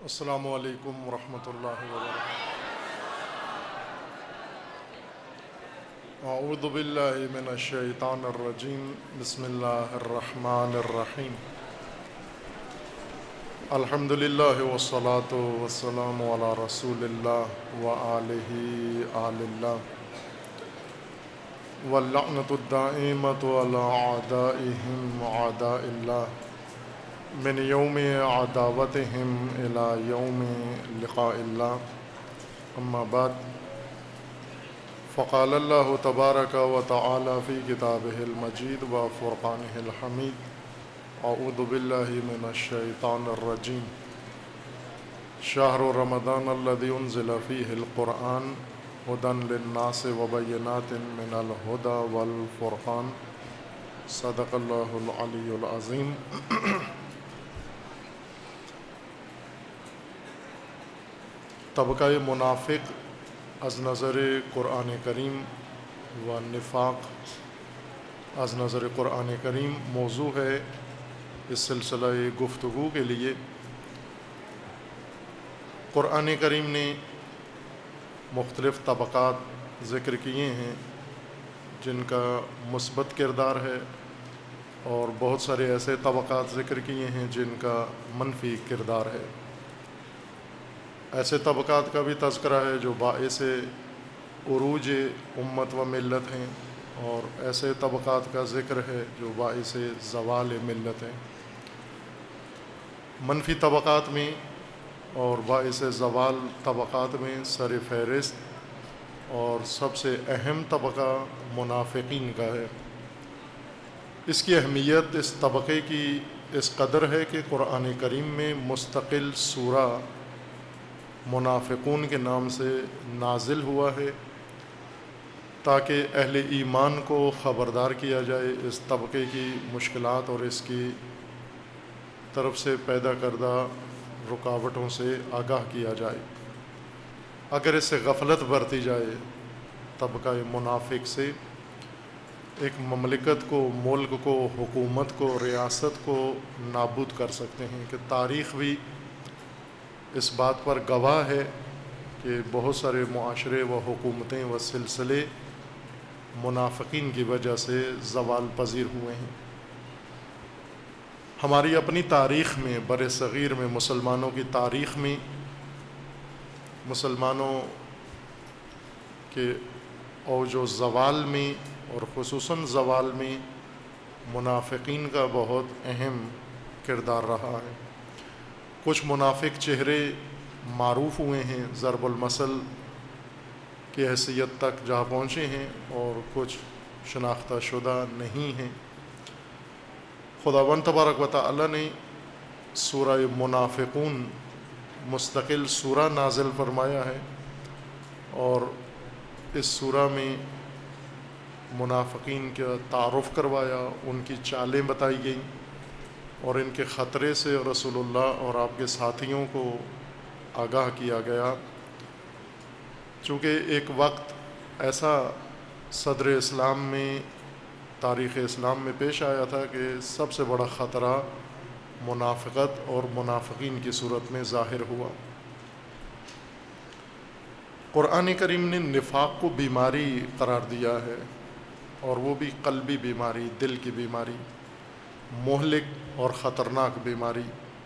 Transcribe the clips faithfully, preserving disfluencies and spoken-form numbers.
السلام علیکم ورحمۃ اللہ وبرکاتہ۔ اعوذ باللہ من الشیطان الرجیم، بسم اللہ الرحمن الرحیم۔ الحمد للہ والصلاة والسلام علی رسول اللہ وآلہ آل اللہ، واللعنۃ الدائمۃ علی اعدائہم اعداء اللہ، من یوم عداوتہم الی یوم لقاء اللہ، اما بعد، فقال اللہ تبارک و تعالی فی کتابہ المجید و فرقانہ الحمید، اعوذ باللہ من الشیطان الرجیم، شہر رمضان الذی انزل فیہ القرآن ھدی للناس وبینات من الھدی والفرقان، صدق اللہ العلی العظیم۔ طبقہ منافق از نظر قرآن کریم و نفاق از نظر قرآن کریم موضوع ہے اس سلسلہ گفتگو کے لیے۔ قرآن کریم نے مختلف طبقات ذکر کیے ہیں جن کا مثبت کردار ہے، اور بہت سارے ایسے طبقات ذکر کیے ہیں جن کا منفی کردار ہے۔ ایسے طبقات کا بھی تذکرہ ہے جو باعث عروج امت و ملت ہیں، اور ایسے طبقات کا ذکر ہے جو باعث زوال ملت ہیں۔ منفی طبقات میں اور باعث زوال طبقات میں سر فہرست اور سب سے اہم طبقہ منافقین کا ہے۔ اس کی اہمیت اس طبقے کی اس قدر ہے کہ قرآن کریم میں مستقل سورہ منافقون کے نام سے نازل ہوا ہے، تاکہ اہل ایمان کو خبردار کیا جائے اس طبقے کی مشکلات اور اس کی طرف سے پیدا کردہ رکاوٹوں سے آگاہ کیا جائے۔ اگر اس سے غفلت برتی جائے طبقہ منافق سے، ایک مملکت کو، ملک کو، حکومت کو، ریاست کو نابود کر سکتے ہیں۔ کہ تاریخ بھی اس بات پر گواہ ہے کہ بہت سارے معاشرے و حکومتیں و سلسلے منافقین کی وجہ سے زوال پذیر ہوئے ہیں۔ ہماری اپنی تاریخ میں، بر صغیر میں، مسلمانوں کی تاریخ میں، مسلمانوں کے اوج و زوال میں اور خصوصاً زوال میں منافقین کا بہت اہم کردار رہا ہے۔ کچھ منافق چہرے معروف ہوئے ہیں، ضرب المثل کی حیثیت تک جا پہنچے ہیں، اور کچھ شناختہ شدہ نہیں ہیں۔ خداوند تبارک و تعالی نے سورہ منافقون مستقل سورہ نازل فرمایا ہے، اور اس سورہ میں منافقین کا تعارف کروایا، ان کی چالیں بتائی گئیں، اور ان کے خطرے سے رسول اللہ اور آپ کے ساتھیوں کو آگاہ کیا گیا۔ چونکہ ایک وقت ایسا صدر اسلام میں، تاریخ اسلام میں پیش آیا تھا کہ سب سے بڑا خطرہ منافقت اور منافقین کی صورت میں ظاہر ہوا۔ قرآن کریم نے نفاق کو بیماری قرار دیا ہے، اور وہ بھی قلبی بیماری، دل کی بیماری، مہلک اور خطرناک بیماری۔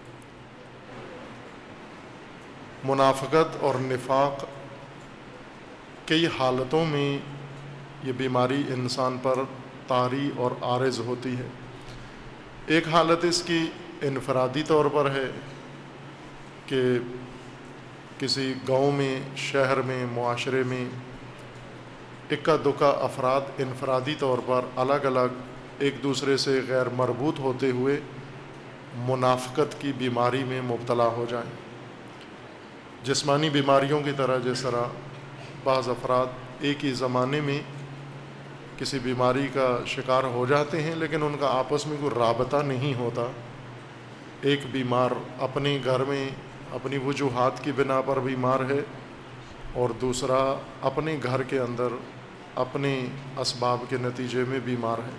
منافقت اور نفاق کئی حالتوں میں یہ بیماری انسان پر طاری اور عارض ہوتی ہے۔ ایک حالت اس کی انفرادی طور پر ہے کہ کسی گاؤں میں، شہر میں، معاشرے میں اکا دکا افراد انفرادی طور پر الگ الگ ایک دوسرے سے غیر مربوط ہوتے ہوئے منافقت کی بیماری میں مبتلا ہو جائیں۔ جسمانی بیماریوں کی طرح جس طرح بعض افراد ایک ہی زمانے میں کسی بیماری کا شکار ہو جاتے ہیں، لیکن ان کا آپس میں کوئی رابطہ نہیں ہوتا۔ ایک بیمار اپنے گھر میں اپنی وجوہات کی بنا پر بیمار ہے، اور دوسرا اپنے گھر کے اندر اپنے اسباب کے نتیجے میں بیمار ہے۔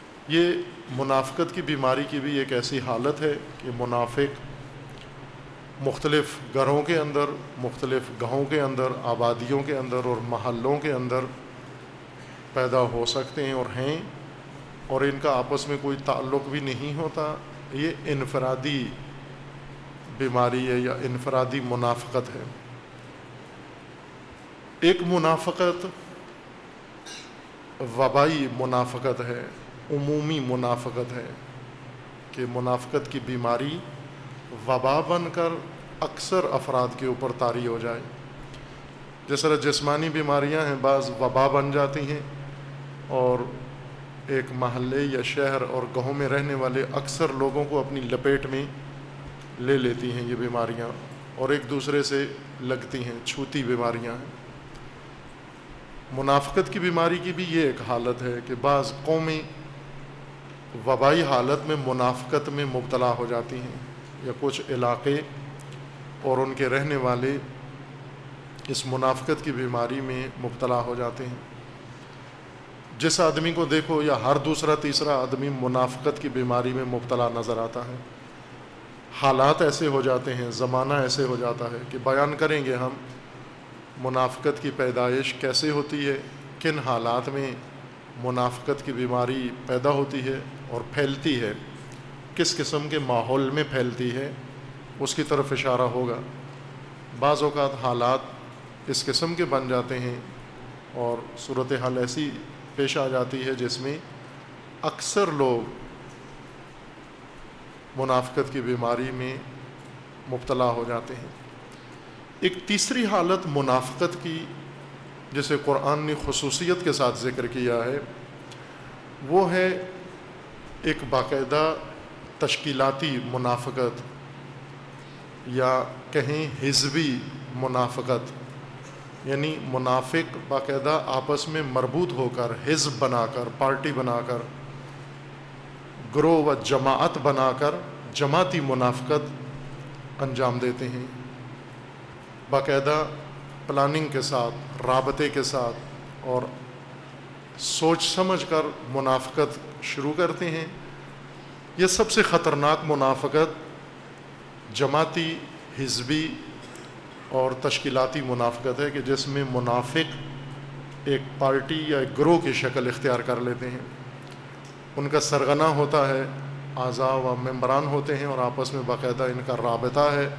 یہ منافقت کی بیماری کی بھی ایک ایسی حالت ہے کہ منافق مختلف گھروں کے اندر، مختلف گاؤں کے اندر، آبادیوں کے اندر اور محلوں کے اندر پیدا ہو سکتے ہیں اور ہیں، اور ان کا آپس میں کوئی تعلق بھی نہیں ہوتا، یہ انفرادی بیماری ہے یا انفرادی منافقت ہے۔ ایک منافقت وبائی منافقت ہے، عمومی منافقت ہے کہ منافقت کی بیماری وبا بن کر اکثر افراد کے اوپر طاری ہو جائے۔ جس طرح جسمانی بیماریاں ہیں، بعض وبا بن جاتی ہیں اور ایک محلے یا شہر اور گاؤں میں رہنے والے اکثر لوگوں کو اپنی لپیٹ میں لے لیتی ہیں یہ بیماریاں، اور ایک دوسرے سے لگتی ہیں، چھوتی بیماریاں ہیں۔ منافقت کی بیماری کی بھی یہ ایک حالت ہے کہ بعض قومیں وبائی حالت میں منافقت میں مبتلا ہو جاتی ہیں، یا کچھ علاقے اور ان کے رہنے والے اس منافقت کی بیماری میں مبتلا ہو جاتے ہیں۔ جس آدمی کو دیکھو یا ہر دوسرا تیسرا آدمی منافقت کی بیماری میں مبتلا نظر آتا ہے۔ حالات ایسے ہو جاتے ہیں، زمانہ ایسے ہو جاتا ہے کہ بیان کریں گے ہم منافقت کی پیدائش کیسے ہوتی ہے، کن حالات میں منافقت کی بیماری پیدا ہوتی ہے اور پھیلتی ہے، کس قسم کے ماحول میں پھیلتی ہے، اس کی طرف اشارہ ہوگا۔ بعض اوقات حالات اس قسم کے بن جاتے ہیں اور صورتحال ایسی پیش آ جاتی ہے جس میں اکثر لوگ منافقت کی بیماری میں مبتلا ہو جاتے ہیں۔ ایک تیسری حالت منافقت کی جسے قرآن نے خصوصیت کے ساتھ ذکر کیا ہے، وہ ہے ایک باقاعدہ تشکیلاتی منافقت، یا کہیں حزبی منافقت، یعنی منافق باقاعدہ آپس میں مربوط ہو کر، حزب بنا کر، پارٹی بنا کر، گروہ و جماعت بنا کر جماعتی منافقت انجام دیتے ہیں، باقاعدہ پلاننگ کے ساتھ، رابطے کے ساتھ اور سوچ سمجھ کر منافقت شروع کرتے ہیں۔ یہ سب سے خطرناک منافقت جماعتی، حزبی اور تشکیلاتی منافقت ہے کہ جس میں منافق ایک پارٹی یا ایک گروہ کی شکل اختیار کر لیتے ہیں، ان کا سرغنہ ہوتا ہے، اعضاء و ممبران ہوتے ہیں اور آپس میں باقاعدہ ان کا رابطہ ہے،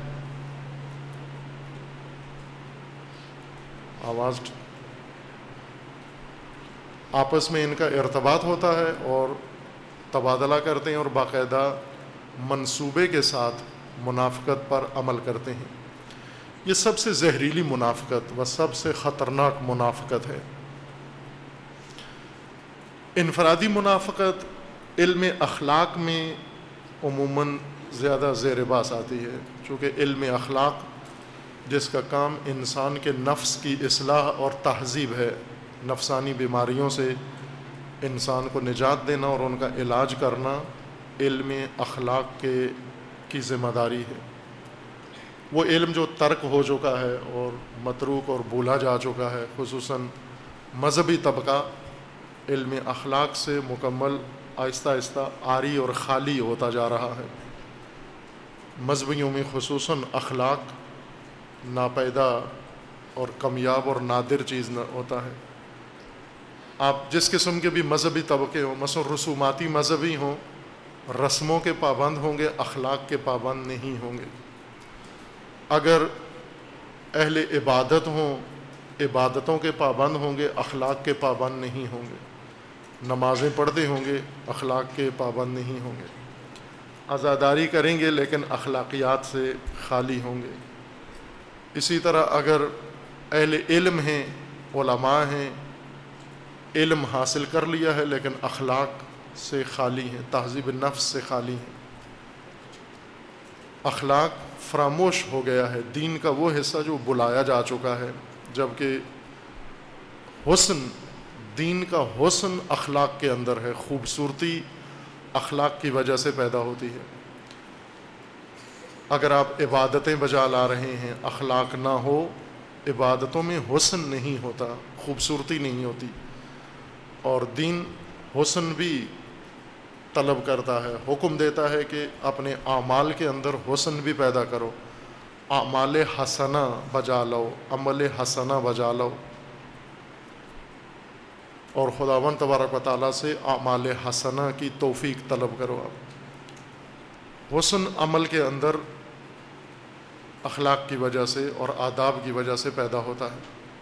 آواز آپس میں ان کا ارتباط ہوتا ہے اور تبادلہ کرتے ہیں اور باقاعدہ منصوبے کے ساتھ منافقت پر عمل کرتے ہیں۔ یہ سب سے زہریلی منافقت و سب سے خطرناک منافقت ہے۔ انفرادی منافقت علم اخلاق میں عموماً زیادہ زیر باس آتی ہے، چونکہ علم اخلاق جس کا کام انسان کے نفس کی اصلاح اور تہذیب ہے، نفسانی بیماریوں سے انسان کو نجات دینا اور ان کا علاج کرنا علم اخلاق کے کی ذمہ داری ہے۔ وہ علم جو ترک ہو چکا ہے اور متروک اور بھولا جا چکا ہے، خصوصاً مذہبی طبقہ علم اخلاق سے مکمل آہستہ آہستہ عاری اور خالی ہوتا جا رہا ہے۔ مذہبیوں میں خصوصاً اخلاق ناپیدا اور کمیاب اور نادر چیز نہ ہوتا ہے۔ آپ جس قسم کے بھی مذہبی طبقے ہوں، مثلا رسوماتی مذہبی ہوں، رسموں کے پابند ہوں گے، اخلاق کے پابند نہیں ہوں گے۔ اگر اہل عبادت ہوں، عبادتوں کے پابند ہوں گے، اخلاق کے پابند نہیں ہوں گے۔ نمازیں پڑھتے ہوں گے، اخلاق کے پابند نہیں ہوں گے۔ عزاداری کریں گے لیکن اخلاقیات سے خالی ہوں گے۔ اسی طرح اگر اہل علم ہیں، علماء ہیں، علم حاصل کر لیا ہے لیکن اخلاق سے خالی ہیں، تہذیب نفس سے خالی ہیں، اخلاق فراموش ہو گیا ہے، دین کا وہ حصہ جو بلایا جا چکا ہے، جبکہ حسن، دین کا حسن اخلاق کے اندر ہے، خوبصورتی اخلاق کی وجہ سے پیدا ہوتی ہے۔ اگر آپ عبادتیں بجا لا رہے ہیں، اخلاق نہ ہو، عبادتوں میں حسن نہیں ہوتا، خوبصورتی نہیں ہوتی، اور دین حسن بھی طلب کرتا ہے، حکم دیتا ہے کہ اپنے اعمال کے اندر حسن بھی پیدا کرو، اعمال حسنہ بجا لو، عمل حسنہ بجا لو، اور خداوند تبارک و تعالیٰ سے اعمال حسنہ کی توفیق طلب کرو۔ آپ حسن عمل کے اندر اخلاق کی وجہ سے اور آداب کی وجہ سے پیدا ہوتا ہے۔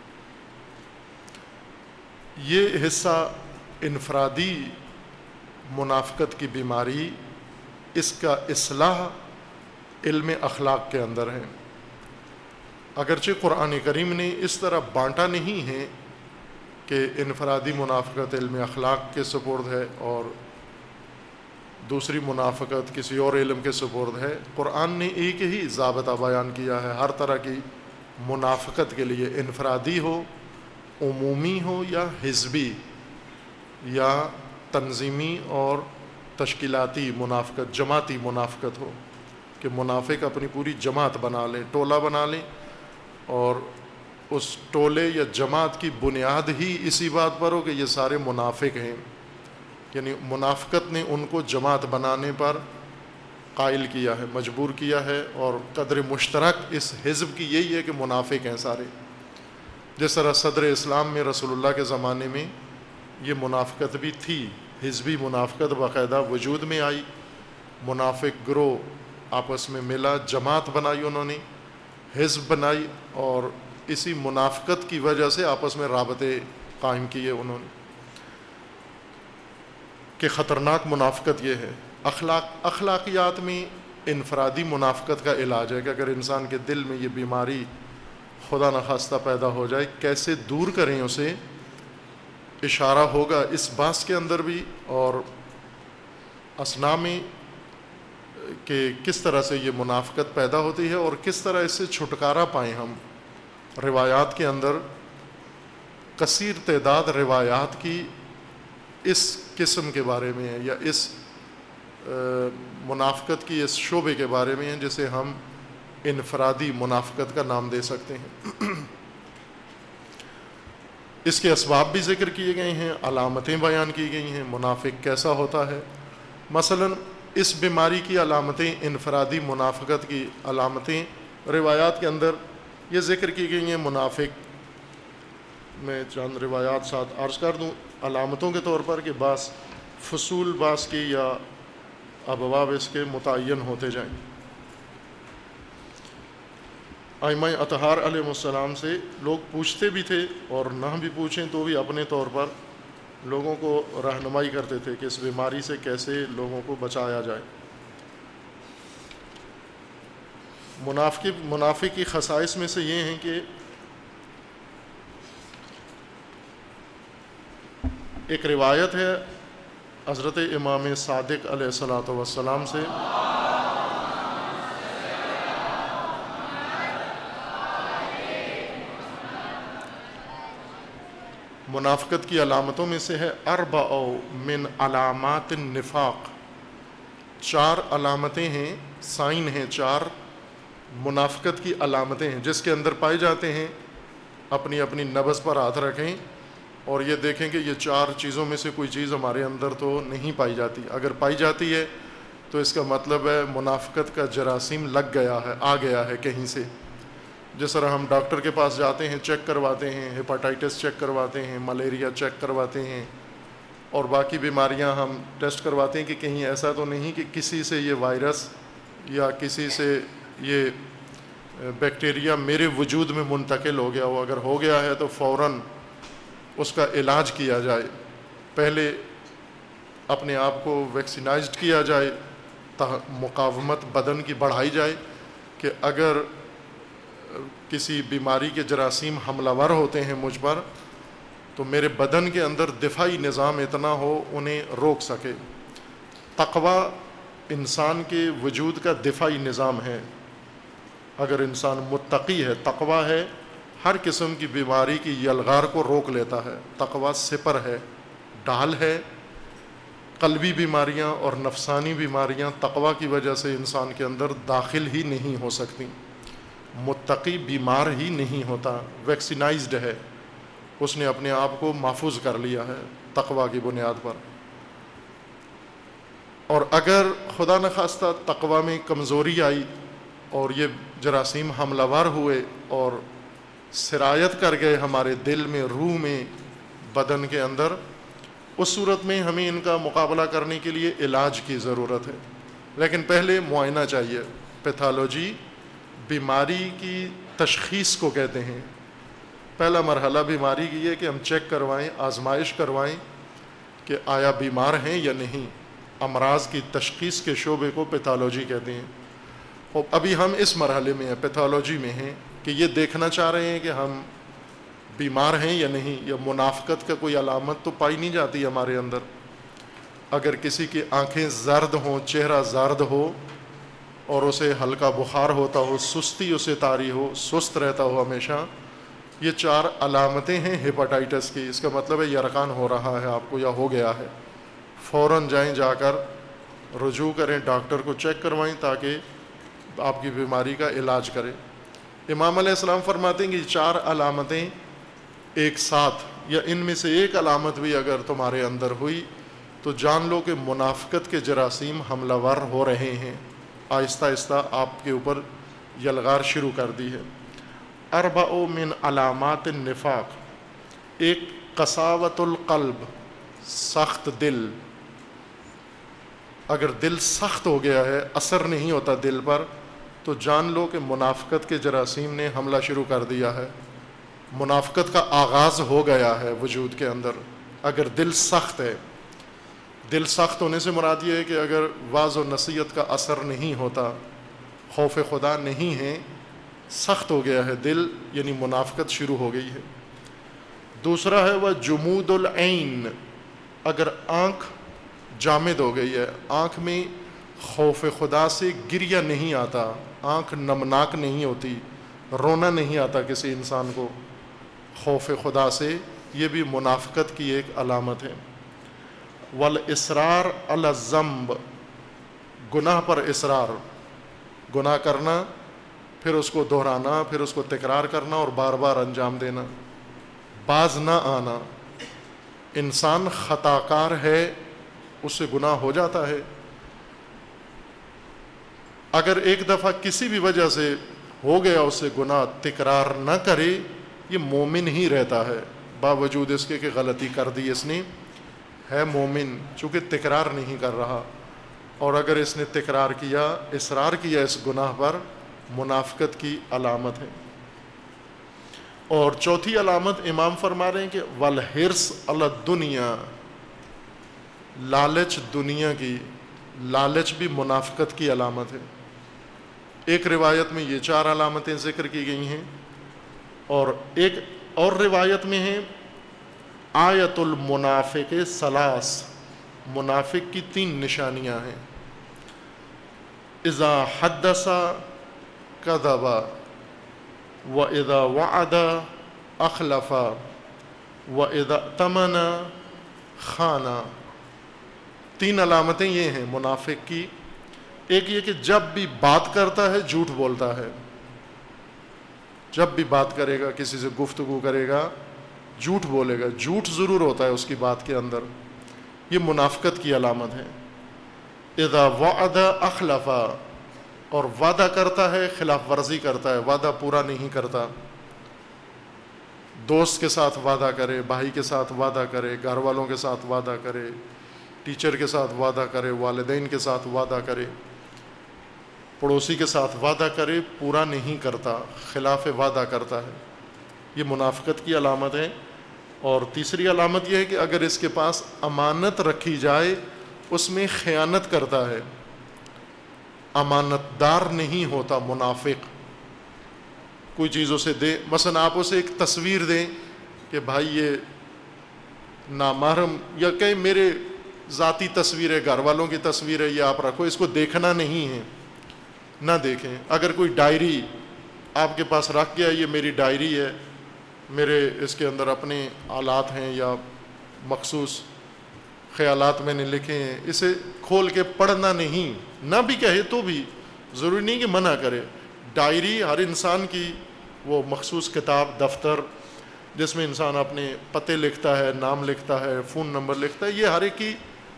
یہ حصہ انفرادی منافقت کی بیماری، اس کا اصلاح علم اخلاق کے اندر ہے۔ اگرچہ قرآن کریم نے اس طرح بانٹا نہیں ہے کہ انفرادی منافقت علم اخلاق کے سپرد ہے اور دوسری منافقت کسی اور علم کے سپرد ہے، قرآن نے ایک ہی ضابطہ بیان کیا ہے ہر طرح کی منافقت کے لیے، انفرادی ہو، عمومی ہو یا حزبی یا تنظیمی اور تشکیلاتی منافقت، جماعتی منافقت ہو کہ منافق اپنی پوری جماعت بنا لے، ٹولہ بنا لے، اور اس ٹولے یا جماعت کی بنیاد ہی اسی بات پر ہو کہ یہ سارے منافق ہیں، یعنی منافقت نے ان کو جماعت بنانے پر قائل کیا ہے، مجبور کیا ہے، اور قدر مشترک اس حزب کی یہی ہے کہ منافق ہیں سارے۔ جس طرح صدر اسلام میں رسول اللہ کے زمانے میں یہ منافقت بھی تھی، حزبی منافقت باقاعدہ وجود میں آئی، منافق گروہ آپس میں ملا، جماعت بنائی، انہوں نے حزب بنائی، اور اسی منافقت کی وجہ سے آپس میں رابطے قائم کیے انہوں نے، کہ خطرناک منافقت یہ ہے۔ اخلاق اخلاقیات میں انفرادی منافقت کا علاج ہے کہ اگر انسان کے دل میں یہ بیماری خدا نخواستہ پیدا ہو جائے، کیسے دور کریں اسے، اشارہ ہوگا اس بحث کے اندر بھی اور اثنا میں کہ کس طرح سے یہ منافقت پیدا ہوتی ہے اور کس طرح اس سے چھٹکارا پائیں ہم۔ روایات کے اندر کثیر تعداد روایات کی اس قسم کے بارے میں ہے، یا اس منافقت کی اس شعبے کے بارے میں ہے جسے ہم انفرادی منافقت کا نام دے سکتے ہیں۔ اس کے اسباب بھی ذکر کیے گئے ہیں، علامتیں بیان کی گئی ہیں، منافق کیسا ہوتا ہے۔ مثلا اس بیماری کی علامتیں، انفرادی منافقت کی علامتیں روایات کے اندر یہ ذکر کی گئی ہیں۔ منافق میں چند روایات ساتھ عرض کر دوں علامتوں کے طور پر کہ بعض فصول بعض کی یا ابواب اس کے متعین ہوتے جائیں۔ ائمہ اطہار علیہ السلام سے لوگ پوچھتے بھی تھے اور نہ بھی پوچھیں تو بھی اپنے طور پر لوگوں کو رہنمائی کرتے تھے کہ اس بیماری سے کیسے لوگوں کو بچایا جائے۔ منافق منافق کی خصائص میں سے یہ ہیں کہ ایک روایت ہے حضرت امام صادق علیہ الصلوۃ والسلام سے، منافقت کی علامتوں میں سے ہے اربع من علامات النفاق، چار علامتیں ہیں، سائن ہیں، چار منافقت کی علامتیں ہیں جس کے اندر پائے جاتے ہیں۔ اپنی اپنی نبض پر ہاتھ رکھیں اور یہ دیکھیں کہ یہ چار چیزوں میں سے کوئی چیز ہمارے اندر تو نہیں پائی جاتی، اگر پائی جاتی ہے تو اس کا مطلب ہے منافقت کا جراثیم لگ گیا ہے، آ گیا ہے کہیں سے۔ جس طرح ہم ڈاکٹر کے پاس جاتے ہیں، چیک کرواتے ہیں، ہیپاٹائٹس چیک کرواتے ہیں، ملیریا چیک کرواتے ہیں، اور باقی بیماریاں ہم ٹیسٹ کرواتے ہیں کہ کہیں ایسا تو نہیں کہ کسی سے یہ وائرس یا کسی سے یہ بیکٹیریا میرے وجود میں منتقل ہو گیا ہو۔ اگر ہو گیا ہے تو فوراً اس کا علاج کیا جائے، پہلے اپنے آپ کو ویکسینائزڈ کیا جائے، مقاومت بدن کی بڑھائی جائے کہ اگر کسی بیماری کے جراثیم حملہ ور ہوتے ہیں مجھ پر تو میرے بدن کے اندر دفاعی نظام اتنا ہو انہیں روک سکے۔ تقوی انسان کے وجود کا دفاعی نظام ہے۔ اگر انسان متقی ہے، تقوی ہے، ہر قسم کی بیماری کی یلغار کو روک لیتا ہے۔ تقوی سپر ہے، ڈھال ہے۔ قلبی بیماریاں اور نفسانی بیماریاں تقوی کی وجہ سے انسان کے اندر داخل ہی نہیں ہو سکتی۔ متقی بیمار ہی نہیں ہوتا، ویکسینائزڈ ہے، اس نے اپنے آپ کو محفوظ کر لیا ہے تقوی کی بنیاد پر۔ اور اگر خدا نخواستہ تقوی میں کمزوری آئی اور یہ جراثیم حملہ ور ہوئے اور سرایت کر گئے ہمارے دل میں، روح میں، بدن کے اندر، اس صورت میں ہمیں ان کا مقابلہ کرنے کے لیے علاج کی ضرورت ہے، لیکن پہلے معائنہ چاہیے۔ پیتھالوجی بیماری کی تشخیص کو کہتے ہیں۔ پہلا مرحلہ بیماری کی ہے کہ ہم چیک کروائیں، آزمائش کروائیں کہ آیا بیمار ہیں یا نہیں۔ امراض کی تشخیص کے شعبے کو پیتھالوجی کہتے ہیں، اور ابھی ہم اس مرحلے میں ہیں، پیتھالوجی میں ہیں، کہ یہ دیکھنا چاہ رہے ہیں کہ ہم بیمار ہیں یا نہیں۔ یا منافقت کا کوئی علامت تو پائی نہیں جاتی ہمارے اندر۔ اگر کسی کی آنکھیں زرد ہوں، چہرہ زرد ہو اور اسے ہلکا بخار ہوتا ہو، سستی اسے طاری ہو، سست رہتا ہو ہمیشہ، یہ چار علامتیں ہیں ہیپاٹائٹس کی۔ اس کا مطلب ہے یرقان ہو رہا ہے آپ کو یا ہو گیا ہے۔ فوراً جائیں، جا کر رجوع کریں، ڈاکٹر کو چیک کروائیں تاکہ آپ کی بیماری کا علاج کرے۔ امام علیہ السلام فرماتے ہیں کہ یہ چار علامتیں ایک ساتھ یا ان میں سے ایک علامت بھی اگر تمہارے اندر ہوئی تو جان لو کہ منافقت کے جراثیم حملہ ور ہو رہے ہیں، آہستہ آہستہ آپ کے اوپر یلغار شروع کر دی ہے۔ اربع من علامات النفاق، ایک قساوت القلب، سخت دل۔ اگر دل سخت ہو گیا ہے، اثر نہیں ہوتا دل پر، تو جان لو کہ منافقت کے جراثیم نے حملہ شروع کر دیا ہے، منافقت کا آغاز ہو گیا ہے وجود کے اندر۔ اگر دل سخت ہے، دل سخت ہونے سے مراد یہ ہے کہ اگر واعظ و نصیحت کا اثر نہیں ہوتا، خوف خدا نہیں ہے، سخت ہو گیا ہے دل، یعنی منافقت شروع ہو گئی ہے۔ دوسرا ہے وہ جمود العین، اگر آنکھ جامد ہو گئی ہے، آنکھ میں خوف خدا سے گریہ نہیں آتا، آنکھ نمناک نہیں ہوتی، رونا نہیں آتا کسی انسان کو خوف خدا سے، یہ بھی منافقت کی ایک علامت ہے۔ والاصرار علی الذنب، گناہ پر اصرار، گناہ کرنا، پھر اس کو دہرانا، پھر اس کو تکرار کرنا اور بار بار انجام دینا، باز نہ آنا۔ انسان خطا کار ہے، اس سے گناہ ہو جاتا ہے۔ اگر ایک دفعہ کسی بھی وجہ سے ہو گیا اس سے گناہ، تکرار نہ کرے، یہ مومن ہی رہتا ہے، باوجود اس کے کہ غلطی کر دی اس نے، ہے مومن، چونکہ تکرار نہیں کر رہا۔ اور اگر اس نے تکرار کیا، اصرار کیا اس گناہ پر، منافقت کی علامت ہے۔ اور چوتھی علامت امام فرما رہے ہیں کہ والحرص علی الدنیا، لالچ دنیا کی، لالچ بھی منافقت کی علامت ہے۔ ایک روایت میں یہ چار علامتیں ذکر کی گئی ہیں، اور ایک اور روایت میں ہے آیت المنافق ثلاث، منافق کی تین نشانیاں ہیں۔ اذا حدث کذب واذا وعد اخلف واذا اؤتمن خان۔ تین علامتیں یہ ہیں منافق کی۔ ایک یہ کہ جب بھی بات کرتا ہے جھوٹ بولتا ہے، جب بھی بات کرے گا، کسی سے گفتگو کرے گا، جھوٹ بولے گا، جھوٹ ضرور ہوتا ہے اس کی بات کے اندر، یہ منافقت کی علامت ہے۔ اذا وعد اخلف، اور وعدہ کرتا ہے خلاف ورزی کرتا ہے، وعدہ پورا نہیں کرتا۔ دوست کے ساتھ وعدہ کرے، بھائی کے ساتھ وعدہ کرے، گھر والوں کے ساتھ وعدہ کرے، ٹیچر کے ساتھ وعدہ کرے، والدین کے ساتھ وعدہ کرے، پڑوسی کے ساتھ وعدہ کرے، پورا نہیں کرتا، خلاف وعدہ کرتا ہے، یہ منافقت کی علامت ہے۔ اور تیسری علامت یہ ہے کہ اگر اس کے پاس امانت رکھی جائے اس میں خیانت کرتا ہے، امانت دار نہیں ہوتا منافق۔ کوئی چیز اسے دے، مثلا آپ اسے ایک تصویر دیں کہ بھائی یہ نامحرم، یا کہیں میرے ذاتی تصویر ہے، گھر والوں کی تصویر ہے، یہ آپ رکھو، اس کو دیکھنا نہیں ہے، نہ دیکھیں۔ اگر کوئی ڈائری آپ کے پاس رکھ گیا، یہ میری ڈائری ہے، میرے اس کے اندر اپنے آلات ہیں یا مخصوص خیالات میں نے لکھے ہیں، اسے کھول کے پڑھنا نہیں، نہ بھی کہے تو بھی ضروری نہیں کہ منع کرے۔ ڈائری ہر انسان کی وہ مخصوص کتاب، دفتر، جس میں انسان اپنے پتے لکھتا ہے، نام لکھتا ہے، فون نمبر لکھتا ہے، یہ ہر ایک کی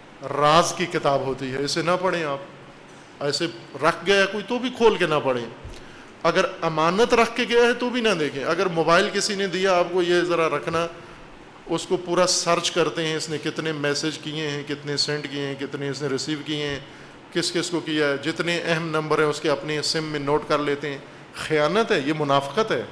راز کی کتاب ہوتی ہے، اسے نہ پڑھیں آپ۔ ایسے رکھ گیا کوئی تو بھی کھول کے نہ پڑھیں۔ اگر امانت رکھ کے گیا ہے تو بھی نہ دیکھیں. اگر موبائل کسی نے دیا آپ کو یہ ذرا رکھنا, اس کو پورا سرچ کرتے ہیں اس نے کتنے میسج کیے ہیں, کتنے سینڈ کیے ہیں, کتنے اس نے ریسیو کیے ہیں, کس کس کو کیا ہے, جتنے اہم نمبر ہیں اس کے اپنے سم میں نوٹ کر لیتے ہیں. خیانت ہے, یہ منافقت ہے.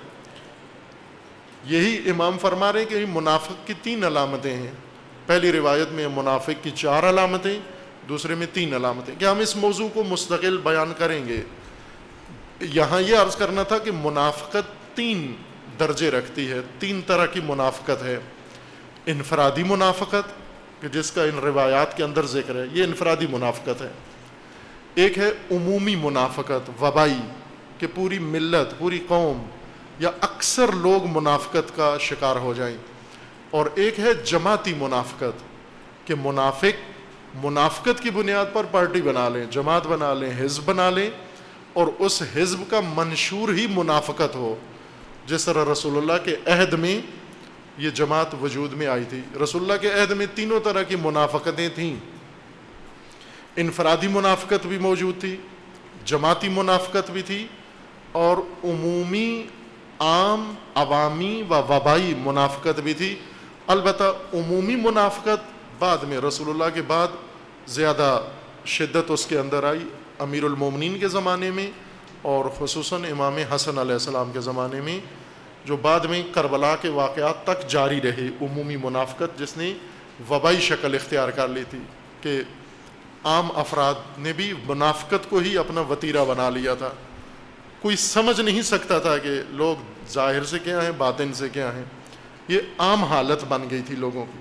یہی امام فرما رہے ہیں کہ منافق کی تین علامتیں ہیں. پہلی روایت میں منافق کی چار علامتیں, دوسرے میں تین علامتیں, کہ ہم اس موضوع کو مستقل بیان کریں گے. یہاں یہ عرض کرنا تھا کہ منافقت تین درجے رکھتی ہے, تین طرح کی منافقت ہے. انفرادی منافقت کہ جس کا ان روایات کے اندر ذکر ہے, یہ انفرادی منافقت ہے. ایک ہے عمومی منافقت, وبائی, کہ پوری ملت, پوری قوم یا اکثر لوگ منافقت کا شکار ہو جائیں. اور ایک ہے جماعتی منافقت کہ منافق منافقت کی بنیاد پر پارٹی بنا لیں, جماعت بنا لیں, حزب بنا لیں, اور اس حزب کا منشور ہی منافقت ہو. جس طرح رسول اللہ کے عہد میں یہ جماعت وجود میں آئی تھی. رسول اللہ کے عہد میں تینوں طرح کی منافقتیں تھیں. انفرادی منافقت بھی موجود تھی, جماعتی منافقت بھی تھی, اور عمومی, عام, عوامی و وبائی منافقت بھی تھی. البتہ عمومی منافقت بعد میں رسول اللہ کے بعد زیادہ شدت اس کے اندر آئی, امیر المومنین کے زمانے میں, اور خصوصاً امام حسن علیہ السلام کے زمانے میں, جو بعد میں کربلا کے واقعات تک جاری رہے. عمومی منافقت جس نے وبائی شکل اختیار کر لی تھی کہ عام افراد نے بھی منافقت کو ہی اپنا وتیرہ بنا لیا تھا. کوئی سمجھ نہیں سکتا تھا کہ لوگ ظاہر سے کیا ہیں, باطن سے کیا ہیں. یہ عام حالت بن گئی تھی لوگوں کی.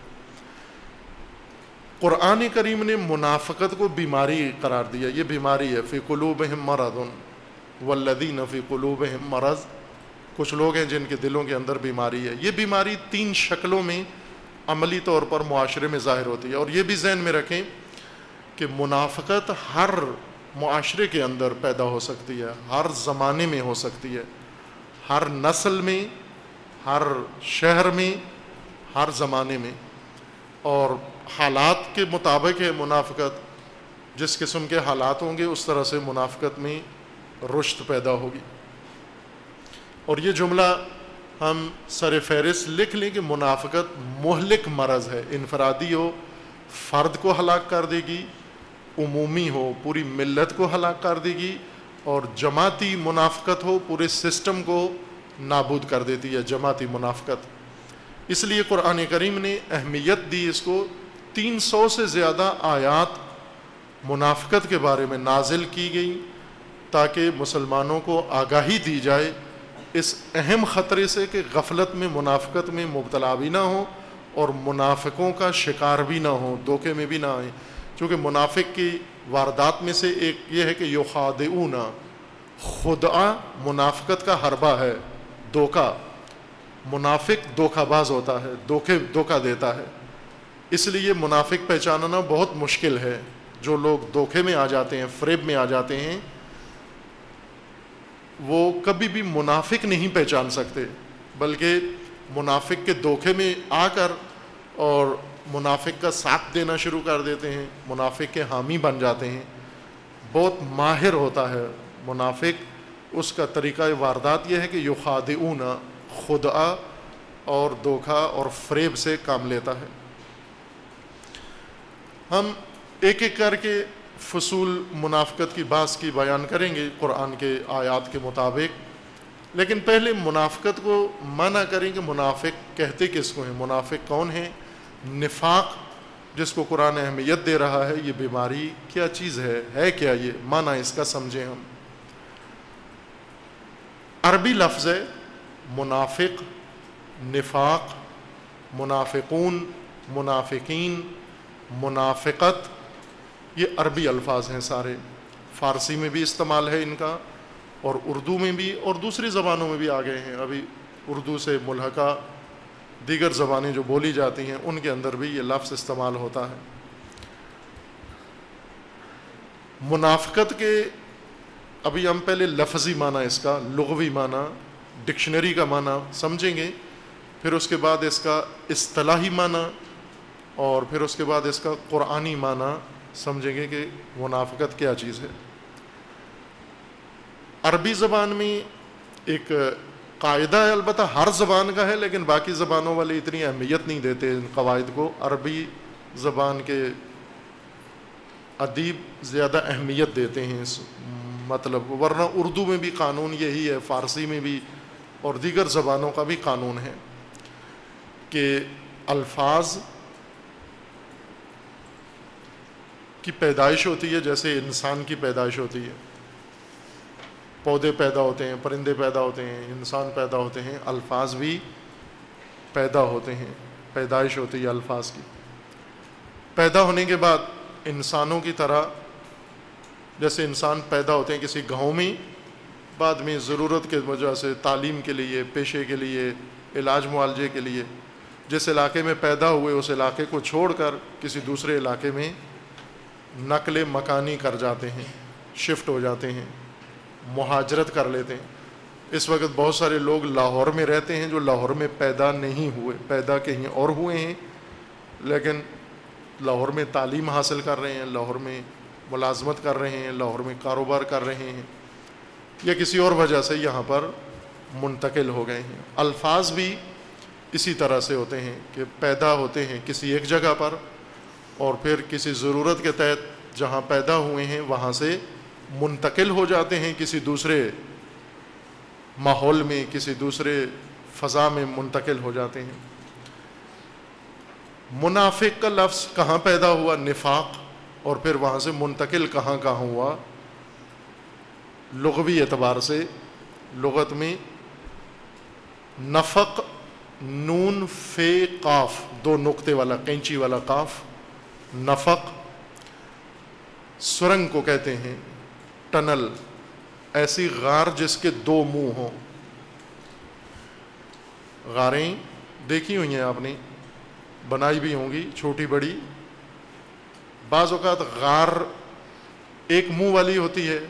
قرآن کریم نے منافقت کو بیماری قرار دیا. یہ بیماری ہے. فی قلوبہم مرض والذین فی قلوبہم مرض, کچھ لوگ ہیں جن کے دلوں کے اندر بیماری ہے. یہ بیماری تین شکلوں میں عملی طور پر معاشرے میں ظاہر ہوتی ہے. اور یہ بھی ذہن میں رکھیں کہ منافقت ہر معاشرے کے اندر پیدا ہو سکتی ہے, ہر زمانے میں ہو سکتی ہے, ہر نسل میں, ہر شہر میں, ہر زمانے میں, اور حالات کے مطابق ہے منافقت. جس قسم کے حالات ہوں گے اس طرح سے منافقت میں رشد پیدا ہوگی. اور یہ جملہ ہم سر فہرست لکھ لیں کہ منافقت مہلک مرض ہے. انفرادی ہو فرد کو ہلاک کر دے گی, عمومی ہو پوری ملت کو ہلاک کر دے گی, اور جماعتی منافقت ہو پورے سسٹم کو نابود کر دیتی ہے جماعتی منافقت. اس لیے قرآن کریم نے اہمیت دی اس کو. تین سو سے زیادہ آیات منافقت کے بارے میں نازل کی گئی تاکہ مسلمانوں کو آگاہی دی جائے اس اہم خطرے سے کہ غفلت میں منافقت میں مبتلا بھی نہ ہو اور منافقوں کا شکار بھی نہ ہو, دھوکے میں بھی نہ آئیں. چونکہ منافق کی واردات میں سے ایک یہ ہے کہ یخادعون, خدعہ منافقت کا حربہ ہے, دھوکہ. منافق دھوکہ باز ہوتا ہے, دھوکے دھوکہ دیتا ہے. اس لیے منافق پہچاننا بہت مشکل ہے. جو لوگ دھوکے میں آ جاتے ہیں, فریب میں آ جاتے ہیں, وہ کبھی بھی منافق نہیں پہچان سکتے, بلکہ منافق کے دھوکے میں آ کر اور منافق کا ساتھ دینا شروع کر دیتے ہیں, منافق کے حامی بن جاتے ہیں. بہت ماہر ہوتا ہے منافق. اس کا طریقہ واردات یہ ہے کہ یخادعون, خدعہ اور دھوکہ اور فریب سے کام لیتا ہے. ہم ایک ایک کر کے فصول منافقت کی بعض کی بیان کریں گے قرآن کے آیات کے مطابق. لیکن پہلے منافقت کو منع کریں کہ منافق کہتے کس کو ہیں, منافق کون ہیں. نفاق جس کو قرآن اہمیت دے رہا ہے, یہ بیماری کیا چیز ہے, ہے کیا, یہ معنی اس کا سمجھیں ہم. عربی لفظ ہے منافق, نفاق, منافقون, منافقین, منافقت. یہ عربی الفاظ ہیں سارے. فارسی میں بھی استعمال ہے ان کا, اور اردو میں بھی, اور دوسری زبانوں میں بھی آ گئے ہیں. ابھی اردو سے ملحقہ دیگر زبانیں جو بولی جاتی ہیں ان کے اندر بھی یہ لفظ استعمال ہوتا ہے. منافقت کے ابھی ہم پہلے لفظی معنی, اس کا لغوی معنی, ڈکشنری کا معنی سمجھیں گے, پھر اس کے بعد اس کا اصطلاحی معنی, اور پھر اس کے بعد اس کا قرآنی معنی سمجھیں گے کہ منافقت کیا چیز ہے. عربی زبان میں ایک قاعدہ ہے، البتہ ہر زبان کا ہے، لیکن باقی زبانوں والے اتنی اہمیت نہیں دیتے ان قواعد کو، عربی زبان کے ادیب زیادہ اہمیت دیتے ہیں اس مطلب، ورنہ اردو میں بھی قانون یہی ہے، فارسی میں بھی اور دیگر زبانوں کا بھی قانون ہے کہ الفاظ کی پیدائش ہوتی ہے جیسے انسان کی پیدائش ہوتی ہے، پودے پیدا ہوتے ہیں، پرندے پیدا ہوتے ہیں، انسان پیدا ہوتے ہیں، الفاظ بھی پیدا ہوتے ہیں، پیدائش ہوتی ہے الفاظ کی۔ پیدا ہونے کے بعد انسانوں کی طرح جیسے انسان پیدا ہوتے ہیں کسی گاؤں میں، بعد میں ضرورت کے وجہ سے تعلیم کے لیے، پیشے کے لیے، علاج معالجے کے لیے جس علاقے میں پیدا ہوئے اس علاقے کو چھوڑ کر کسی دوسرے علاقے میں نقل مکانی کر جاتے ہیں، شفٹ ہو جاتے ہیں، مہاجرت کر لیتے ہیں۔ اس وقت بہت سارے لوگ لاہور میں رہتے ہیں جو لاہور میں پیدا نہیں ہوئے، پیدا کہیں اور ہوئے ہیں، لیکن لاہور میں تعلیم حاصل کر رہے ہیں، لاہور میں ملازمت کر رہے ہیں، لاہور میں کاروبار کر رہے ہیں، یا کسی اور وجہ سے یہاں پر منتقل ہو گئے ہیں۔ الفاظ بھی اسی طرح سے ہوتے ہیں کہ پیدا ہوتے ہیں کسی ایک جگہ پر اور پھر کسی ضرورت کے تحت جہاں پیدا ہوئے ہیں وہاں سے منتقل ہو جاتے ہیں، کسی دوسرے ماحول میں، کسی دوسرے فضا میں منتقل ہو جاتے ہیں۔ منافق کا لفظ کہاں پیدا ہوا؟ نفاق، اور پھر وہاں سے منتقل کہاں کہاں ہوا؟ لغوی اعتبار سے لغت میں نفق، نون فے قاف، دو نقطے والا کینچی والا قاف، نفق، سرنگ کو کہتے ہیں، ٹنل، ایسی غار جس کے دو منہ ہوں۔ غاریں دیکھی ہوئی ہیں آپ نے، بنائی بھی ہوں گی چھوٹی بڑی۔ بعض اوقات غار ایک منہ والی ہوتی ہے،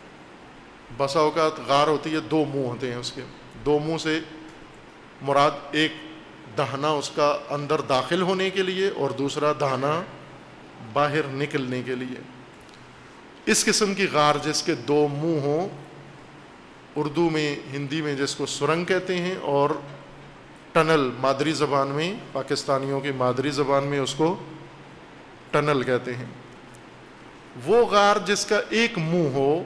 بسا اوقات غار ہوتی ہے دو منہ ہوتے ہیں اس کے، دو منہ سے مراد ایک دہنا اس کا اندر داخل ہونے کے لیے اور دوسرا دہنا باہر نکلنے کے لیے۔ اس قسم کی غار جس کے دو منہ ہوں، اردو میں، ہندی میں جس کو سرنگ کہتے ہیں، اور ٹنل مادری زبان میں، پاکستانیوں کی مادری زبان میں اس کو ٹنل کہتے ہیں۔ وہ غار جس کا ایک منہ ہو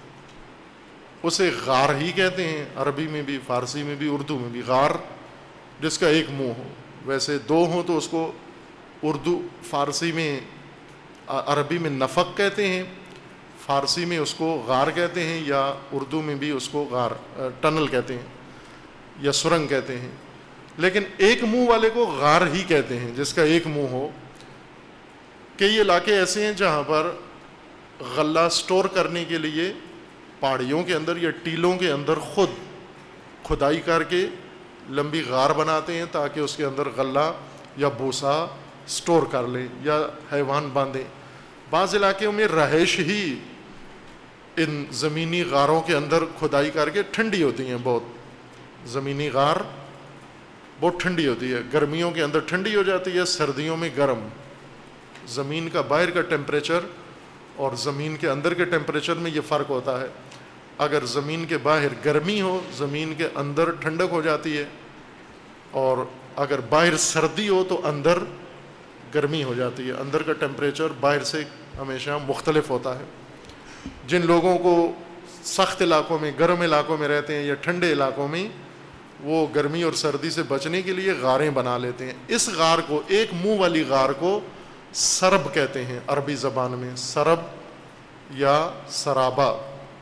اسے غار ہی کہتے ہیں، عربی میں بھی، فارسی میں بھی، اردو میں بھی۔ غار جس کا ایک منہ ہو، ویسے دو ہوں تو اس کو اردو فارسی میں، عربی میں نفق کہتے ہیں، فارسی میں اس کو غار کہتے ہیں، یا اردو میں بھی اس کو غار ٹنل کہتے ہیں یا سرنگ کہتے ہیں۔ لیکن ایک منہ والے کو غار ہی کہتے ہیں جس کا ایک منہ ہو۔ کئی علاقے ایسے ہیں جہاں پر غلہ سٹور کرنے کے لیے پہاڑیوں کے اندر یا ٹیلوں کے اندر خود کھدائی کر کے لمبی غار بناتے ہیں تاکہ اس کے اندر غلہ یا بھوسا سٹور کر لیں یا حیوان باندھیں۔ بعض علاقوں میں رہائش ہی ان زمینی غاروں کے اندر کھدائی کر کے ٹھنڈی ہوتی ہیں بہت، زمینی غار بہت ٹھنڈی ہوتی ہے، گرمیوں کے اندر ٹھنڈی ہو جاتی ہے، سردیوں میں گرم۔ زمین کا باہر کا ٹیمپریچر اور زمین کے اندر کے ٹیمپریچر میں یہ فرق ہوتا ہے۔ اگر زمین کے باہر گرمی ہو، زمین کے اندر ٹھنڈک ہو جاتی ہے، اور اگر باہر سردی ہو تو اندر گرمی ہو جاتی ہے، اندر کا ٹیمپریچر باہر سے ہمیشہ مختلف ہوتا ہے۔ جن لوگوں کو سخت علاقوں میں، گرم علاقوں میں رہتے ہیں یا ٹھنڈے علاقوں میں، وہ گرمی اور سردی سے بچنے کے لیے غاریں بنا لیتے ہیں۔ اس غار کو، ایک منہ والی غار کو سرب کہتے ہیں عربی زبان میں، سرب یا سرابا،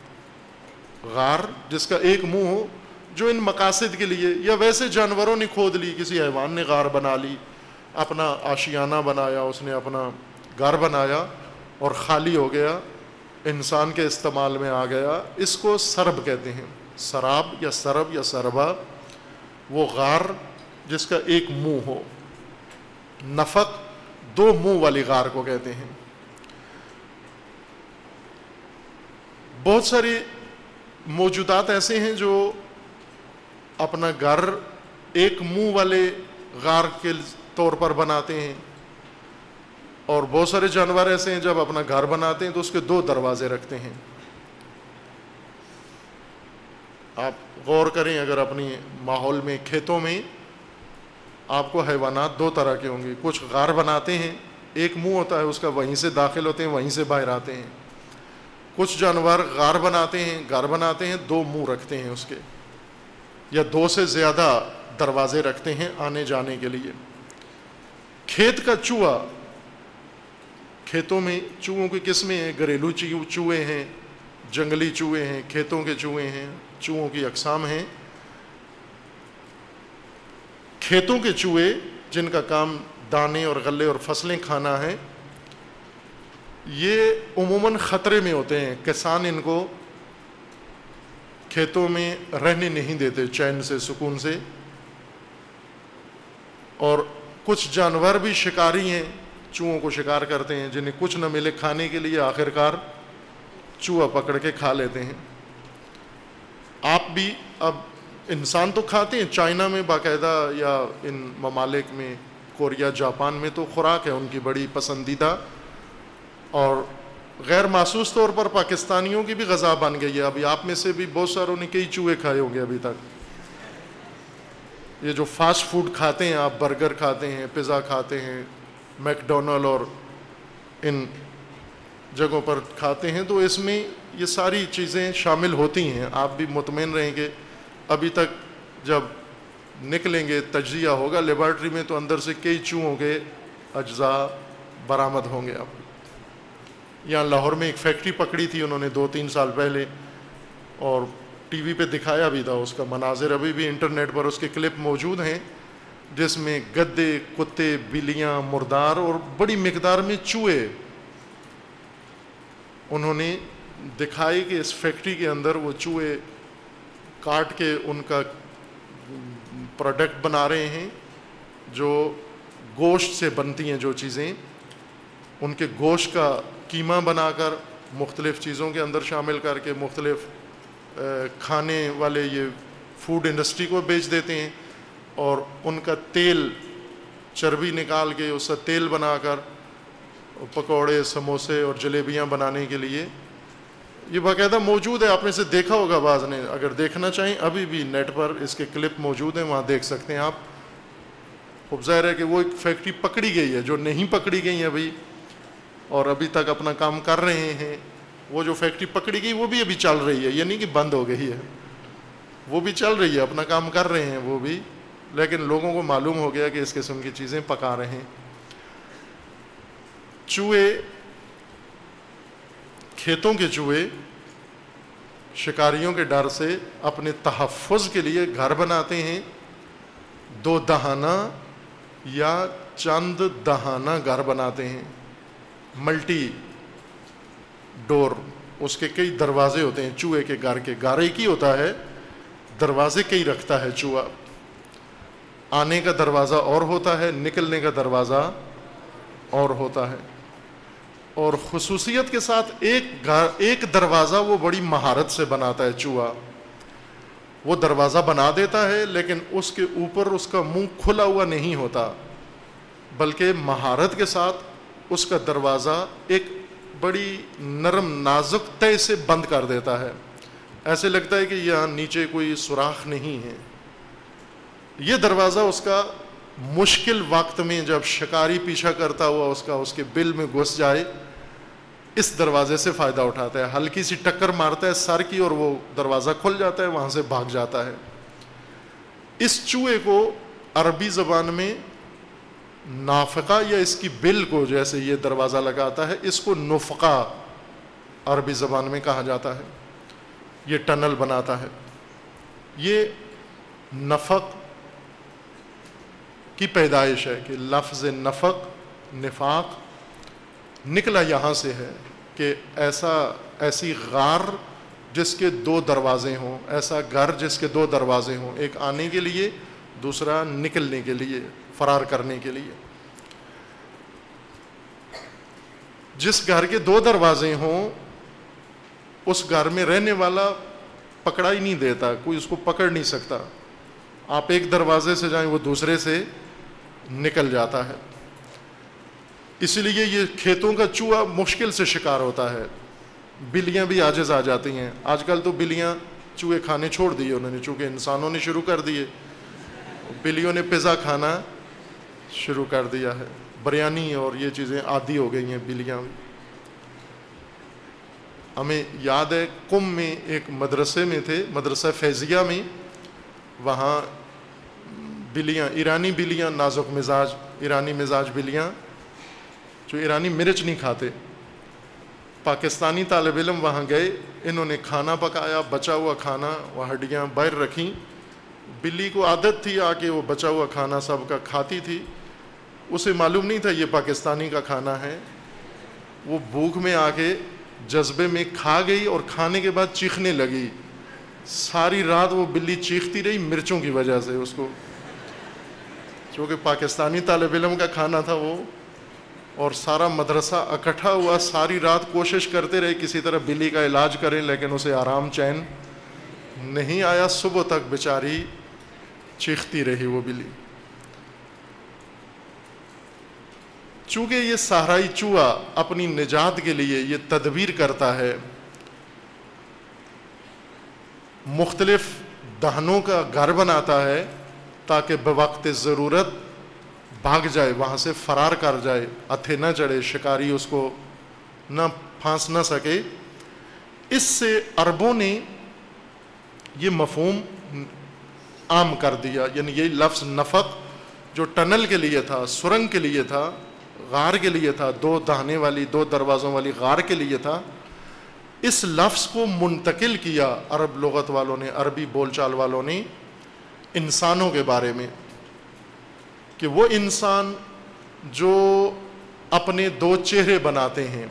غار جس کا ایک منہ ہو، جو ان مقاصد کے لیے، یا ویسے جانوروں نے کھود لی، کسی حیوان نے غار بنا لی، اپنا آشیانہ بنایا، اس نے اپنا گھر بنایا اور خالی ہو گیا، انسان کے استعمال میں آ گیا، اس کو سرب کہتے ہیں۔ سراب یا سرب یا سربا، وہ غار جس کا ایک منہ ہو۔ نفق دو منہ والی غار کو کہتے ہیں۔ بہت ساری موجودات ایسے ہیں جو اپنا گھر ایک منہ والے غار کے طور پر بناتے ہیں، اور بہت سارے جانور ایسے ہیں جب اپنا گھر بناتے ہیں تو اس کے دو دروازے رکھتے ہیں۔ آپ غور کریں، اگر اپنی ماحول میں کھیتوں میں آپ کو حیوانات دو طرح کے ہوں گے، کچھ غار بناتے ہیں، ایک منہ ہوتا ہے اس کا، وہیں سے داخل ہوتے ہیں وہیں سے باہر آتے ہیں. کچھ جانور غار بناتے ہیں غار بناتے ہیں دو منہ رکھتے ہیں اس کے، یا دو سے زیادہ دروازے رکھتے ہیں آنے جانے کے لیے. کھیت کا چوہا، کھیتوں میں چوہوں کی قسمیں ہیں، گھریلو چوہے ہیں، جنگلی چوہے ہیں، کھیتوں کے چوہے ہیں، چوہوں کی اقسام ہیں. کھیتوں کے چوہے جن کا کام دانے اور غلے اور فصلیں کھانا ہے، یہ عموماً خطرے میں ہوتے ہیں. کسان ان کو کھیتوں میں رہنے نہیں دیتے چین سے سکون سے. اور کچھ جانور بھی شکاری ہیں، چوہوں کو شکار کرتے ہیں، جنہیں کچھ نہ ملے کھانے کے لیے آخرکار چوہا پکڑ کے کھا لیتے ہیں. آپ بھی اب انسان تو کھاتے ہیں، چائنا میں باقاعدہ یا ان ممالک میں، کوریا جاپان میں تو خوراک ہے ان کی بڑی پسندیدہ، اور غیر محسوس طور پر پاکستانیوں کی بھی غذا بن گئی ہے. ابھی آپ میں سے بھی بہت ساروں نے کئی چوہے کھائے ہوں گے ابھی تک. یہ جو فاسٹ فوڈ کھاتے ہیں آپ، برگر کھاتے ہیں، پیزا کھاتے ہیں، میک ڈونلڈ اور ان جگہوں پر کھاتے ہیں، تو اس میں یہ ساری چیزیں شامل ہوتی ہیں. آپ بھی مطمئن رہیں گے ابھی تک جب نکلیں گے تجزیہ ہوگا لیبارٹری میں تو اندر سے کئی چوہوں کے اجزاء برآمد ہوں گے. آپ یہاں لاہور میں ایک فیکٹری پکڑی تھی انہوں نے دو تین سال پہلے، اور ٹی وی پہ دکھایا بھی تھا اس کا مناظر، ابھی بھی انٹرنیٹ پر اس کے کلپ موجود ہیں، جس میں گدے، کتے، بلیاں، مردار اور بڑی مقدار میں چوہے انہوں نے دکھائے کہ اس فیکٹری کے اندر وہ چوہے کاٹ کے ان کا پروڈکٹ بنا رہے ہیں، جو گوشت سے بنتی ہیں جو چیزیں، ان کے گوشت کا قیمہ بنا کر مختلف چیزوں کے اندر شامل کر کے مختلف کھانے والے یہ فوڈ انڈسٹری کو بیچ دیتے ہیں، اور ان کا تیل، چربی نکال کے اس کا تیل بنا کر پکوڑے، سموسے اور جلیبیاں بنانے کے لیے یہ باقاعدہ موجود ہے. آپ نے سے دیکھا ہوگا بعض نے، اگر دیکھنا چاہیں ابھی بھی نیٹ پر اس کے کلپ موجود ہیں، وہاں دیکھ سکتے ہیں آپ. خوب ظاہر ہے کہ وہ ایک فیکٹری پکڑی گئی ہے، جو نہیں پکڑی گئی ابھی اور ابھی تک اپنا کام کر رہے ہیں، وہ جو فیکٹری پکڑی گئی وہ بھی ابھی چل رہی ہے، یہ نہیں کہ بند ہو گئی ہے، وہ بھی چل رہی ہے، اپنا کام کر رہے ہیں وہ بھی، لیکن لوگوں کو معلوم ہو گیا کہ اس قسم کی چیزیں پکا رہے ہیں. چوہے، کھیتوں کے چوہے شکاریوں کے ڈر سے اپنے تحفظ کے لیے گھر بناتے ہیں، دو دہانہ یا چند دہانہ گھر بناتے ہیں، ملٹی ڈور، اس کے کئی دروازے ہوتے ہیں. چوہے کے گھر کے گھر ایک ہی ہوتا ہے، دروازے کئی رکھتا ہے چوہا. آنے کا دروازہ اور ہوتا ہے، نکلنے کا دروازہ اور ہوتا ہے. اور خصوصیت کے ساتھ ایک گھر ایک دروازہ وہ بڑی مہارت سے بناتا ہے چوہا. وہ دروازہ بنا دیتا ہے لیکن اس کے اوپر اس کا منہ کھلا ہوا نہیں ہوتا، بلکہ مہارت کے ساتھ اس کا دروازہ ایک بڑی نرم نازک تہ سے بند کر دیتا ہے. ایسے لگتا ہے کہ یہاں نیچے کوئی سوراخ نہیں ہے. یہ دروازہ اس کا مشکل وقت میں جب شکاری پیچھا کرتا ہوا اس کا اس کے بل میں گھس جائے، اس دروازے سے فائدہ اٹھاتا ہے. ہلکی سی ٹکر مارتا ہے سر کی اور وہ دروازہ کھل جاتا ہے، وہاں سے بھاگ جاتا ہے. اس چوہے کو عربی زبان میں نافقہ، یا اس کی بل کو جیسے یہ دروازہ لگاتا ہے، اس کو نفقہ عربی زبان میں کہا جاتا ہے. یہ ٹنل بناتا ہے. یہ نفق کی پیدائش ہے کہ لفظ نفق، نفاق نکلا یہاں سے ہے کہ ایسا ایسی غار جس کے دو دروازے ہوں، ایسا گھر جس کے دو دروازے ہوں، ایک آنے کے لیے، دوسرا نکلنے کے لیے، فرار کرنے کے لیے. جس گھر کے دو دروازے ہوں اس گھر میں رہنے والا پکڑا ہی نہیں دیتا، کوئی اس کو پکڑ نہیں سکتا. آپ ایک دروازے سے جائیں وہ دوسرے سے نکل جاتا ہے. اس لیے یہ کھیتوں کا چوہا مشکل سے شکار ہوتا ہے. بلیاں بھی عاجز آ جاتی ہیں. آج کل تو بلیاں چوہے کھانے چھوڑ دیے انہوں نے، چونکہ انسانوں نے شروع کر دیے، بلیوں نے پیزا کھانا شروع کر دیا ہے، بریانی اور یہ چیزیں عادی ہو گئی ہیں بلیاں بھی۔ ہمیں یاد ہے قم میں ایک مدرسے میں تھے، مدرسہ فیضیہ میں، وہاں بلیاں، ایرانی بلیاں، نازک مزاج ایرانی مزاج بلیاں، جو ایرانی مرچ نہیں کھاتے، پاکستانی طالب علم وہاں گئے، انہوں نے کھانا پکایا، بچا ہوا کھانا، وہ ہڈیاں باہر رکھیں، بلی کو عادت تھی آ کے وہ بچا ہوا کھانا سب کا کھاتی تھی، اسے معلوم نہیں تھا یہ پاکستانی کا کھانا ہے، وہ بھوک میں آ کے جذبے میں کھا گئی اور کھانے کے بعد چیخنے لگی، ساری رات وہ بلی چیختی رہی مرچوں کی وجہ سے، اس کو چونکہ پاکستانی طالب علم کا کھانا تھا وہ، اور سارا مدرسہ اکٹھا ہوا، ساری رات کوشش کرتے رہے کسی طرح بلی کا علاج کریں، لیکن اسے آرام چین نہیں آیا، صبح تک بیچاری چیختی رہی وہ بلی۔ چونکہ یہ صحرائی چوہا اپنی نجات کے لیے یہ تدبیر کرتا ہے، مختلف دہنوں کا گھر بناتا ہے تاکہ بوقت ضرورت بھاگ جائے، وہاں سے فرار کر جائے، ہتھے نہ چڑھے، شکاری اس کو نہ پھانس نہ سکے۔ اس سے عربوں نے یہ مفہوم عام کر دیا، یعنی یہ لفظ نفق جو ٹنل کے لیے تھا، سرنگ کے لیے تھا، غار کے لیے تھا، دو دہانے والی دو دروازوں والی غار کے لیے تھا، اس لفظ کو منتقل کیا عرب لغت والوں نے، عربی بول چال والوں نے انسانوں کے بارے میں، کہ وہ انسان جو اپنے دو چہرے بناتے ہیں،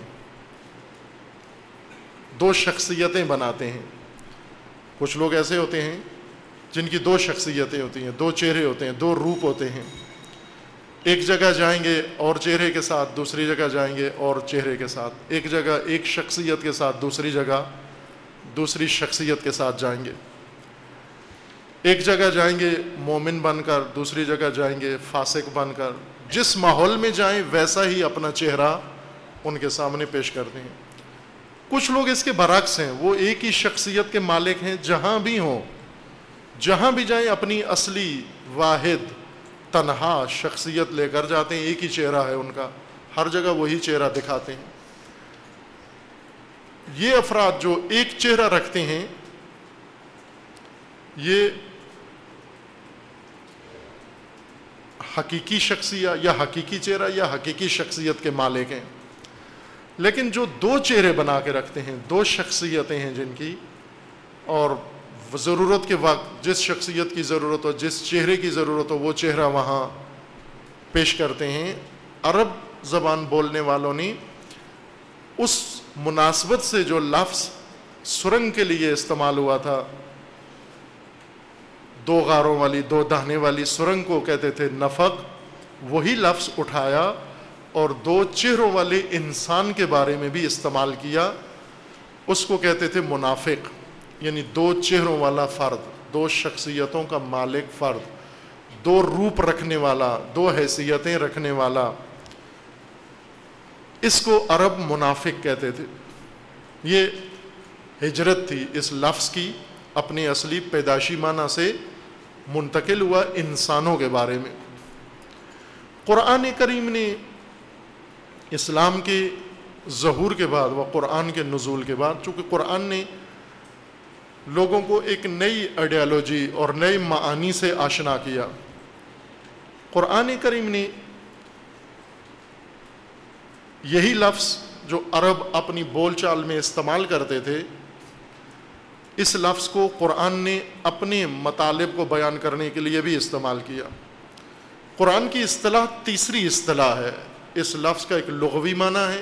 دو شخصیتیں بناتے ہیں۔ کچھ لوگ ایسے ہوتے ہیں جن کی دو شخصیتیں ہوتی ہیں، دو چہرے ہوتے ہیں، دو روپ ہوتے ہیں، ایک جگہ جائیں گے اور چہرے کے ساتھ، دوسری جگہ جائیں گے اور چہرے کے ساتھ، ایک جگہ ایک شخصیت کے ساتھ، دوسری جگہ دوسری شخصیت کے ساتھ جائیں گے، ایک جگہ جائیں گے مومن بن کر، دوسری جگہ جائیں گے فاسق بن کر، جس ماحول میں جائیں ویسا ہی اپنا چہرہ ان کے سامنے پیش کرتے ہیں۔ کچھ لوگ اس کے برعکس ہیں، وہ ایک ہی شخصیت کے مالک ہیں، جہاں بھی ہوں، جہاں بھی جائیں اپنی اصلی واحد تنہا شخصیت لے کر جاتے ہیں، ایک ہی چہرہ ہے ان کا، ہر جگہ وہی چہرہ دکھاتے ہیں۔ یہ افراد جو ایک چہرہ رکھتے ہیں، یہ حقیقی شخصیت یا حقیقی چہرہ یا حقیقی شخصیت کے مالک ہیں۔ لیکن جو دو چہرے بنا کے رکھتے ہیں، دو شخصیتیں ہیں جن کی، اور ضرورت کے وقت جس شخصیت کی ضرورت ہو، جس چہرے کی ضرورت ہو، وہ چہرہ وہاں پیش کرتے ہیں، عرب زبان بولنے والوں نے اس مناسبت سے جو لفظ سرنگ کے لیے استعمال ہوا تھا، دو غاروں والی دو دہنے والی سرنگ کو کہتے تھے نفق، وہی لفظ اٹھایا اور دو چہروں والے انسان کے بارے میں بھی استعمال کیا، اس کو کہتے تھے منافق، یعنی دو چہروں والا فرد، دو شخصیتوں کا مالک فرد، دو روپ رکھنے والا، دو حیثیتیں رکھنے والا، اس کو عرب منافق کہتے تھے۔ یہ ہجرت تھی اس لفظ کی، اپنی اصلی پیدائشی معنی سے منتقل ہوا انسانوں کے بارے میں۔ قرآن کریم نے اسلام کے ظہور کے بعد و قرآن کے نزول کے بعد، چونکہ قرآن نے لوگوں کو ایک نئی آئیڈیالوجی اور نئی معانی سے آشنا کیا، قرآن کریم نے یہی لفظ جو عرب اپنی بول چال میں استعمال کرتے تھے، اس لفظ کو قرآن نے اپنے مطالب کو بیان کرنے کے لیے بھی استعمال کیا۔ قرآن کی اصطلاح تیسری اصطلاح ہے، اس لفظ کا ایک لغوی معنی ہے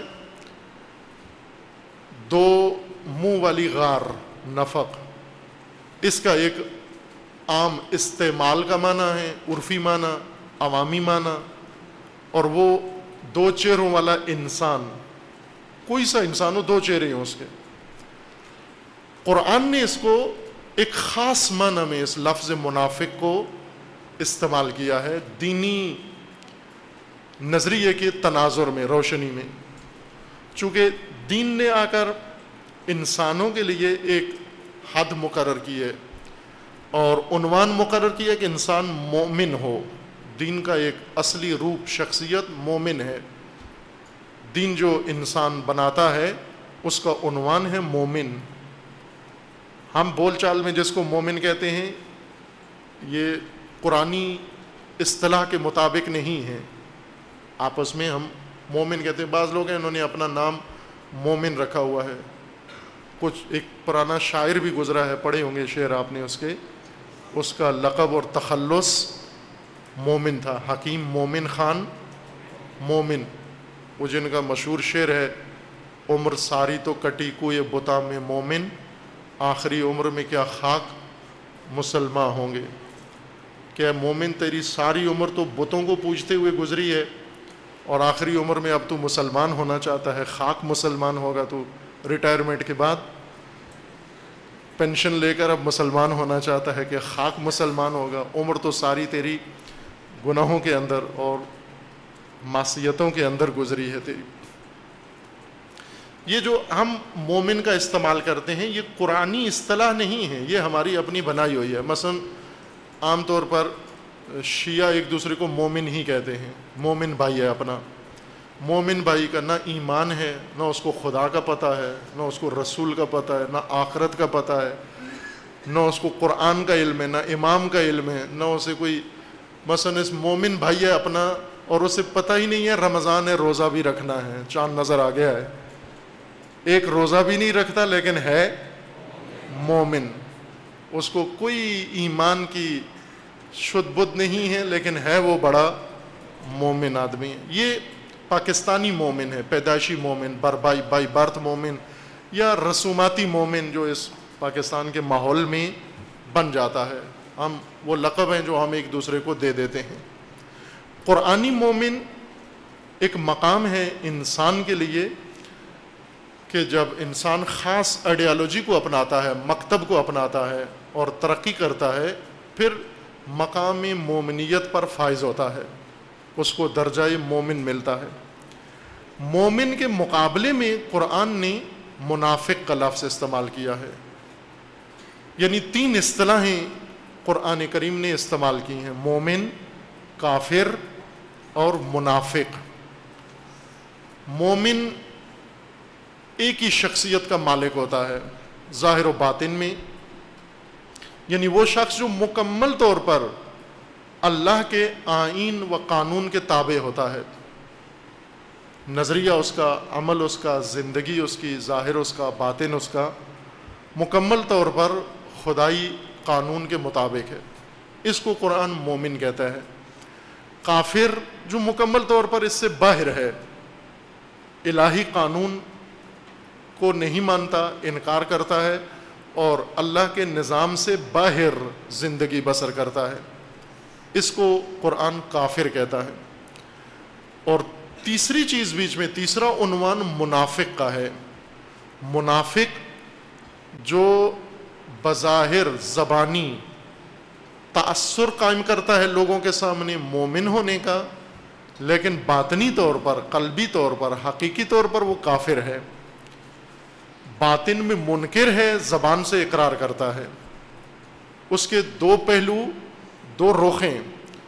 دو منہ والی غار، نفق، اس کا ایک عام استعمال کا معنی ہے، عرفی معنی، عوامی معنی، اور وہ دو چہروں والا انسان، کوئی سا انسان ہو، دو چہرے ہیں اس کے۔ قرآن نے اس کو ایک خاص معنی میں اس لفظ منافق کو استعمال کیا ہے، دینی نظریے کے تناظر میں، روشنی میں، چونکہ دین نے آ کر انسانوں کے لیے ایک حد مقرر کی ہے اور عنوان مقرر کیا کہ انسان مومن ہو. دین کا ایک اصلی روپ شخصیت مومن ہے. دین جو انسان بناتا ہے اس کا عنوان ہے مومن. ہم بول چال میں جس کو مومن کہتے ہیں یہ قرآنی اصطلاح کے مطابق نہیں ہے. آپس میں ہم مومن کہتے ہیں. بعض لوگ ہیں انہوں نے اپنا نام مومن رکھا ہوا ہے. کچھ ایک پرانا شاعر بھی گزرا ہے, پڑھے ہوں گے شعر آپ نے اس کے, اس کا لقب اور تخلص مومن تھا. حکیم مومن خان مومن, وہ جن کا مشہور شعر ہے عمر ساری تو کٹی کوئے بتا میں مومن, آخری عمر میں کیا خاک مسلمان ہوں گے. کہ مومن تیری ساری عمر تو بتوں کو پوجتے ہوئے گزری ہے اور آخری عمر میں اب تو مسلمان ہونا چاہتا ہے. خاک مسلمان ہوگا تو ریٹائرمنٹ کے بعد پینشن لے کر اب مسلمان ہونا چاہتا ہے کہ خاک مسلمان ہوگا. عمر تو ساری تیری گناہوں کے اندر اور معصیتوں کے اندر گزری ہے تیری. یہ جو ہم مومن کا استعمال کرتے ہیں یہ قرآنی اصطلاح نہیں ہے, یہ ہماری اپنی بنائی ہوئی ہے. مثلا عام طور پر شیعہ ایک دوسرے کو مومن ہی کہتے ہیں, مومن بھائی ہے اپنا. مومن بھائی کا نہ ایمان ہے, نہ اس کو خدا کا پتہ ہے, نہ اس کو رسول کا پتہ ہے, نہ آخرت کا پتہ ہے, نہ اس کو قرآن کا علم ہے, نہ امام کا علم ہے, نہ اسے کوئی مثلا اس مومن بھائی ہے اپنا اور اسے پتہ ہی نہیں ہے رمضان ہے روزہ بھی رکھنا ہے, چاند نظر آ گیا ہے, ایک روزہ بھی نہیں رکھتا لیکن ہے مومن. اس کو کوئی ایمان کی شدھ بدھ نہیں ہے لیکن ہے وہ بڑا مومن آدمی ہے. یہ پاکستانی مومن ہے, پیدائشی مومن, بر بائی بائی برتھ مومن, یا رسوماتی مومن جو اس پاکستان کے ماحول میں بن جاتا ہے. ہم وہ لقب ہیں جو ہم ایک دوسرے کو دے دیتے ہیں. قرآنی مومن ایک مقام ہے انسان کے لیے کہ جب انسان خاص آئیڈیالوجی کو اپناتا ہے, مکتب کو اپناتا ہے اور ترقی کرتا ہے, پھر مقام مومنیت پر فائز ہوتا ہے, اس کو درجہ مومن ملتا ہے. مومن کے مقابلے میں قرآن نے منافق کا لفظ استعمال کیا ہے. یعنی تین اصطلاحیں قرآن کریم نے استعمال کی ہیں, مومن, کافر اور منافق. مومن ایک ہی شخصیت کا مالک ہوتا ہے ظاہر و باطن میں, یعنی وہ شخص جو مکمل طور پر اللہ کے آئین و قانون کے تابع ہوتا ہے. نظریہ اس کا, عمل اس کا, زندگی اس کی, ظاہر اس کا, باطن اس کا مکمل طور پر خدائی قانون کے مطابق ہے. اس کو قرآن مومن کہتا ہے. کافر جو مکمل طور پر اس سے باہر ہے, الہی قانون کو نہیں مانتا, انکار کرتا ہے اور اللہ کے نظام سے باہر زندگی بسر کرتا ہے, اس کو قرآن کافر کہتا ہے. اور تیسری چیز بیچ میں, تیسرا عنوان منافق کا ہے. منافق جو بظاہر زبانی تأثر قائم کرتا ہے لوگوں کے سامنے مومن ہونے کا, لیکن باطنی طور پر, قلبی طور پر, حقیقی طور پر وہ کافر ہے. باطن میں منکر ہے, زبان سے اقرار کرتا ہے. اس کے دو پہلو, دو رخیں.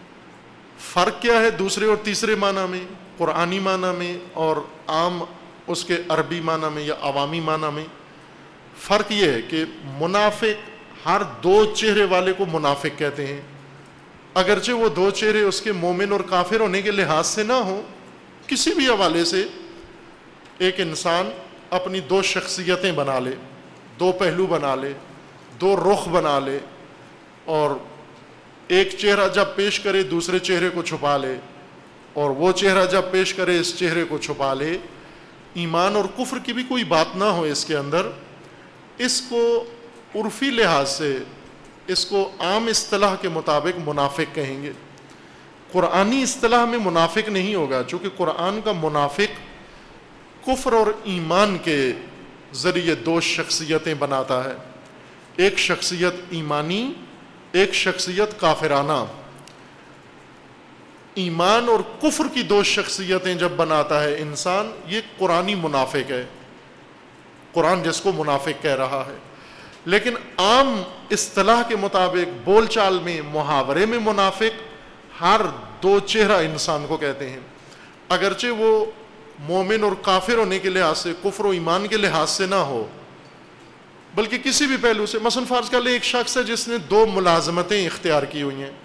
فرق کیا ہے دوسرے اور تیسرے معنی میں, قرآنی معنی میں اور عام اس کے عربی معنی میں یا عوامی معنی میں؟ فرق یہ ہے کہ منافق, ہر دو چہرے والے کو منافق کہتے ہیں, اگرچہ وہ دو چہرے اس کے مومن اور کافر ہونے کے لحاظ سے نہ ہوں. کسی بھی حوالے سے ایک انسان اپنی دو شخصیتیں بنا لے, دو پہلو بنا لے, دو رخ بنا لے, اور ایک چہرہ جب پیش کرے دوسرے چہرے کو چھپا لے, اور وہ چہرہ جب پیش کرے اس چہرے کو چھپا لے. ایمان اور کفر کی بھی کوئی بات نہ ہو اس کے اندر. اس کو عرفی لحاظ سے, اس کو عام اصطلاح کے مطابق منافق کہیں گے. قرآنی اصطلاح میں منافق نہیں ہوگا, چونکہ قرآن کا منافق کفر اور ایمان کے ذریعے دو شخصیتیں بناتا ہے, ایک شخصیت ایمانی, ایک شخصیت کافرانہ. ایمان اور کفر کی دو شخصیتیں جب بناتا ہے انسان, یہ قرآنی منافق ہے, قرآن جس کو منافق کہہ رہا ہے. لیکن عام اصطلاح کے مطابق بول چال میں محاورے میں منافق ہر دو چہرہ انسان کو کہتے ہیں، اگرچہ وہ مومن اور کافر ہونے کے لحاظ سے، کفر و ایمان کے لحاظ سے نہ ہو، بلکہ کسی بھی پہلو سے. مثلا فرض کر لیں ایک شخص ہے جس نے دو ملازمتیں اختیار کی ہوئی ہیں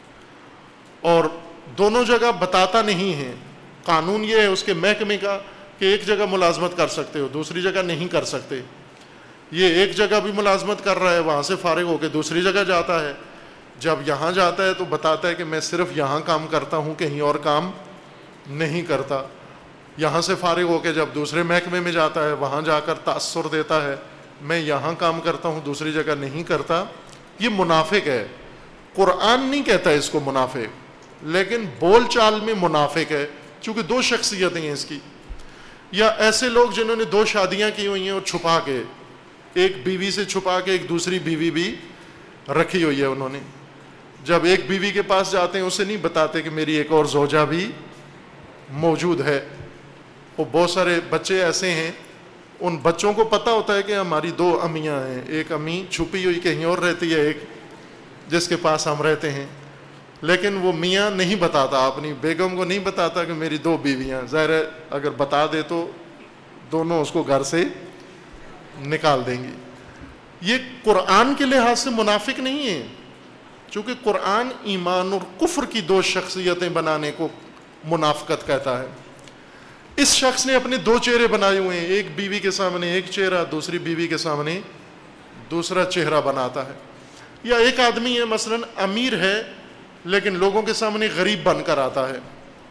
اور دونوں جگہ بتاتا نہیں ہے. قانون یہ ہے اس کے محکمے کا کہ ایک جگہ ملازمت کر سکتے ہو، دوسری جگہ نہیں کر سکتے. یہ ایک جگہ بھی ملازمت کر رہا ہے، وہاں سے فارغ ہو کے دوسری جگہ جاتا ہے. جب یہاں جاتا ہے تو بتاتا ہے کہ میں صرف یہاں کام کرتا ہوں، کہیں اور کام نہیں کرتا. یہاں سے فارغ ہو کے جب دوسرے محکمے میں جاتا ہے، وہاں جا کر تأثر دیتا ہے میں یہاں کام کرتا ہوں، دوسری جگہ نہیں کرتا. یہ منافق ہے. قرآن نہیں کہتا اس کو منافق، لیکن بول چال میں منافق ہے، چونکہ دو شخصیتیں ہیں اس کی. یا ایسے لوگ جنہوں نے دو شادیاں کی ہوئی ہیں اور چھپا کے، ایک بیوی سے چھپا کے ایک دوسری بیوی بھی رکھی ہوئی ہے انہوں نے. جب ایک بیوی کے پاس جاتے ہیں اسے نہیں بتاتے کہ میری ایک اور زوجہ بھی موجود ہے. وہ بہت سارے بچے ایسے ہیں، ان بچوں کو پتہ ہوتا ہے کہ ہماری دو امیاں ہیں، ایک امی چھپی ہوئی کہیں اور رہتی ہے، ایک جس کے پاس ہم رہتے ہیں. لیکن وہ میاں نہیں بتاتا، اپنی بیگم کو نہیں بتاتا کہ میری دو بیویاں. ظاہر ہے اگر بتا دے تو دونوں اس کو گھر سے نکال دیں گی. یہ قرآن کے لحاظ سے منافق نہیں ہے، چونکہ قرآن ایمان اور کفر کی دو شخصیتیں بنانے کو منافقت کہتا ہے. اس شخص نے اپنے دو چہرے بنائے ہوئے ہیں، ایک بیوی کے سامنے ایک چہرہ، دوسری بیوی کے سامنے دوسرا چہرہ بناتا ہے. یا ایک آدمی ہے مثلا امیر ہے لیکن لوگوں کے سامنے غریب بن کر آتا ہے،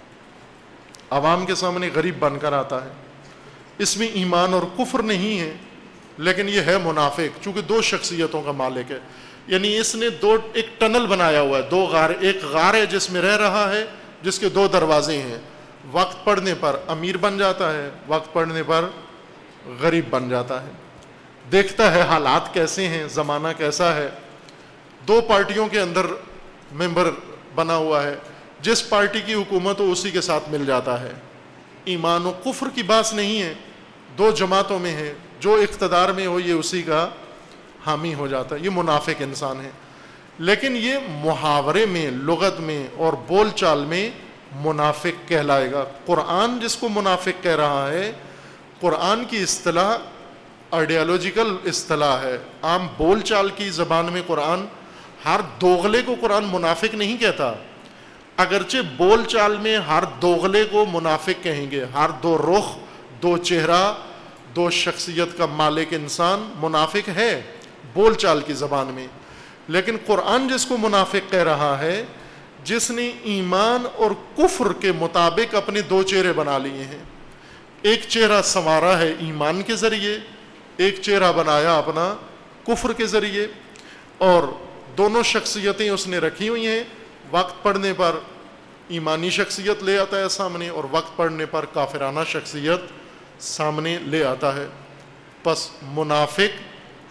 عوام کے سامنے غریب بن کر آتا ہے. اس میں ایمان اور کفر نہیں ہے، لیکن یہ ہے منافق، چونکہ دو شخصیتوں کا مالک ہے. یعنی اس نے دو ایک ٹنل بنایا ہوا ہے، دو غار، ایک غار ہے جس میں رہ رہا ہے جس کے دو دروازے ہیں. وقت پڑنے پر امیر بن جاتا ہے، وقت پڑنے پر غریب بن جاتا ہے. دیکھتا ہے حالات کیسے ہیں، زمانہ کیسا ہے. دو پارٹیوں کے اندر ممبر بنا ہوا ہے، جس پارٹی کی حکومت ہو اسی کے ساتھ مل جاتا ہے. ایمان و کفر کی بات نہیں ہے، دو جماعتوں میں ہے، جو اقتدار میں ہو یہ اسی کا حامی ہو جاتا ہے. یہ منافق انسان ہے. لیکن یہ محاورے میں، لغت میں اور بول چال میں منافق کہلائے گا. قرآن جس کو منافق کہہ رہا ہے، قرآن کی اصطلاح آئیڈیالوجیکل اصطلاح ہے. عام بول چال کی زبان میں قرآن ہر دوغلے کو قرآن منافق نہیں کہتا، اگرچہ بول چال میں ہر دوغلے کو منافق کہیں گے. ہر دو رخ، دو چہرہ، دو شخصیت کا مالک انسان منافق ہے بول چال کی زبان میں. لیکن قرآن جس کو منافق کہہ رہا ہے، جس نے ایمان اور کفر کے مطابق اپنے دو چہرے بنا لیے ہیں. ایک چہرہ سنوارا ہے ایمان کے ذریعے، ایک چہرہ بنایا اپنا کفر کے ذریعے، اور دونوں شخصیتیں اس نے رکھی ہوئی ہیں. وقت پڑنے پر ایمانی شخصیت لے آتا ہے سامنے، اور وقت پڑنے پر کافرانہ شخصیت سامنے لے آتا ہے. پس منافق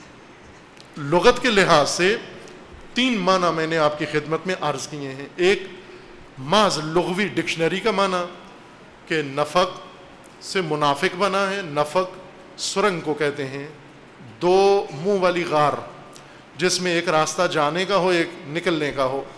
لغت کے لحاظ سے تین معنی میں نے آپ کی خدمت میں عرض کیے ہیں. ایک محض لغوی ڈکشنری کا معنی کہ نفق سے منافق بنا ہے. نفق سرنگ کو کہتے ہیں، دو منہ والی غار جس میں ایک راستہ جانے کا ہو، ایک نکلنے کا ہو.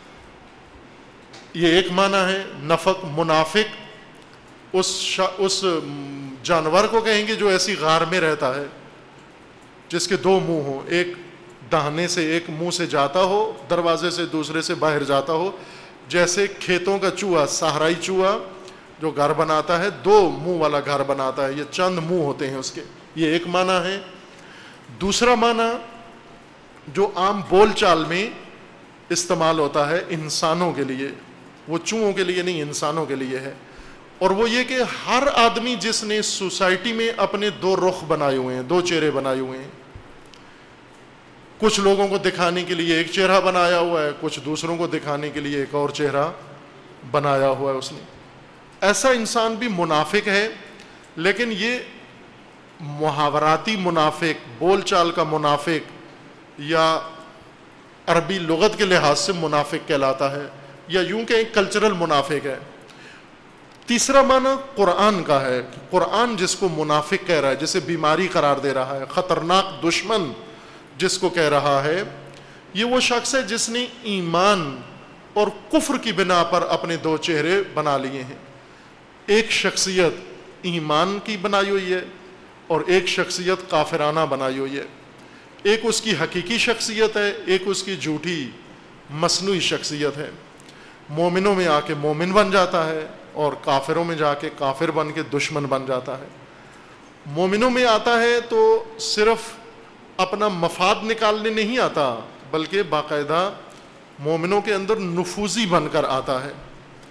یہ ایک معنی ہے. نفق منافق اس شا اس جانور کو کہیں گے جو ایسی غار میں رہتا ہے جس کے دو منہ ہوں، ایک داہنے سے ایک منہ سے جاتا ہو، دروازے سے دوسرے سے باہر جاتا ہو. جیسے کھیتوں کا چوہا، صحرائی چوہا جو گھر بناتا ہے، دو منہ والا گھر بناتا ہے. یہ چند منہ ہوتے ہیں اس کے. یہ ایک معنی ہے. دوسرا معنی جو عام بول چال میں استعمال ہوتا ہے انسانوں کے لیے، وہ چوہوں کے لیے نہیں، انسانوں کے لیے ہے. اور وہ یہ کہ ہر آدمی جس نے سوسائٹی میں اپنے دو رخ بنائے ہوئے ہیں، دو چہرے بنائے ہوئے ہیں، کچھ لوگوں کو دکھانے کے لیے ایک چہرہ بنایا ہوا ہے، کچھ دوسروں کو دکھانے کے لیے ایک اور چہرہ بنایا ہوا ہے اس نے. ایسا انسان بھی منافق ہے. لیکن یہ محاوراتی منافق، بول چال کا منافق، یا عربی لغت کے لحاظ سے منافق کہلاتا ہے، یا یوں کہ ایک کلچرل منافق ہے. تیسرا معنی قرآن کا ہے. قرآن جس کو منافق کہہ رہا ہے، جسے بیماری قرار دے رہا ہے، خطرناک دشمن جس کو کہہ رہا ہے یہ وہ شخص ہے جس نے ایمان اور کفر کی بنا پر اپنے دو چہرے بنا لیے ہیں. ایک شخصیت ایمان کی بنائی ہوئی ہے اور ایک شخصیت کافرانہ بنائی ہوئی ہے. ایک اس کی حقیقی شخصیت ہے, ایک اس کی جھوٹی مصنوعی شخصیت ہے. مومنوں میں آ کے مومن بن جاتا ہے اور کافروں میں جا کے کافر بن کے دشمن بن جاتا ہے. مومنوں میں آتا ہے تو صرف اپنا مفاد نکالنے نہیں آتا بلکہ باقاعدہ مومنوں کے اندر نفوذی بن کر آتا ہے.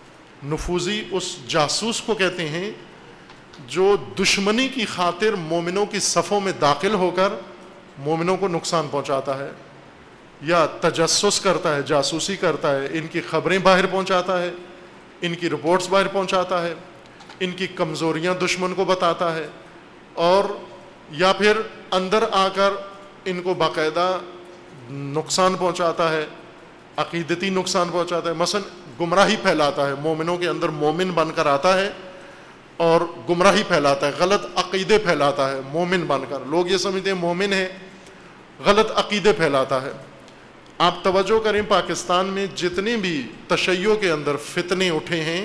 نفوذی اس جاسوس کو کہتے ہیں جو دشمنی کی خاطر مومنوں کی صفوں میں داخل ہو کر مومنوں کو نقصان پہنچاتا ہے, یا تجسس کرتا ہے, جاسوسی کرتا ہے, ان کی خبریں باہر پہنچاتا ہے, ان کی رپورٹس باہر پہنچاتا ہے, ان کی کمزوریاں دشمن کو بتاتا ہے, اور یا پھر اندر آ کر ان کو باقاعدہ نقصان پہنچاتا ہے, عقیدتی نقصان پہنچاتا ہے. مثلا گمراہی پھیلاتا ہے, مومنوں کے اندر مومن بن کر آتا ہے اور گمراہی پھیلاتا ہے, غلط عقیدے پھیلاتا ہے مومن بن کر. لوگ یہ سمجھتے ہیں مومن ہے, غلط عقیدے پھیلاتا ہے. آپ توجہ کریں, پاکستان میں جتنے بھی تشیع کے اندر فتنے اٹھے ہیں,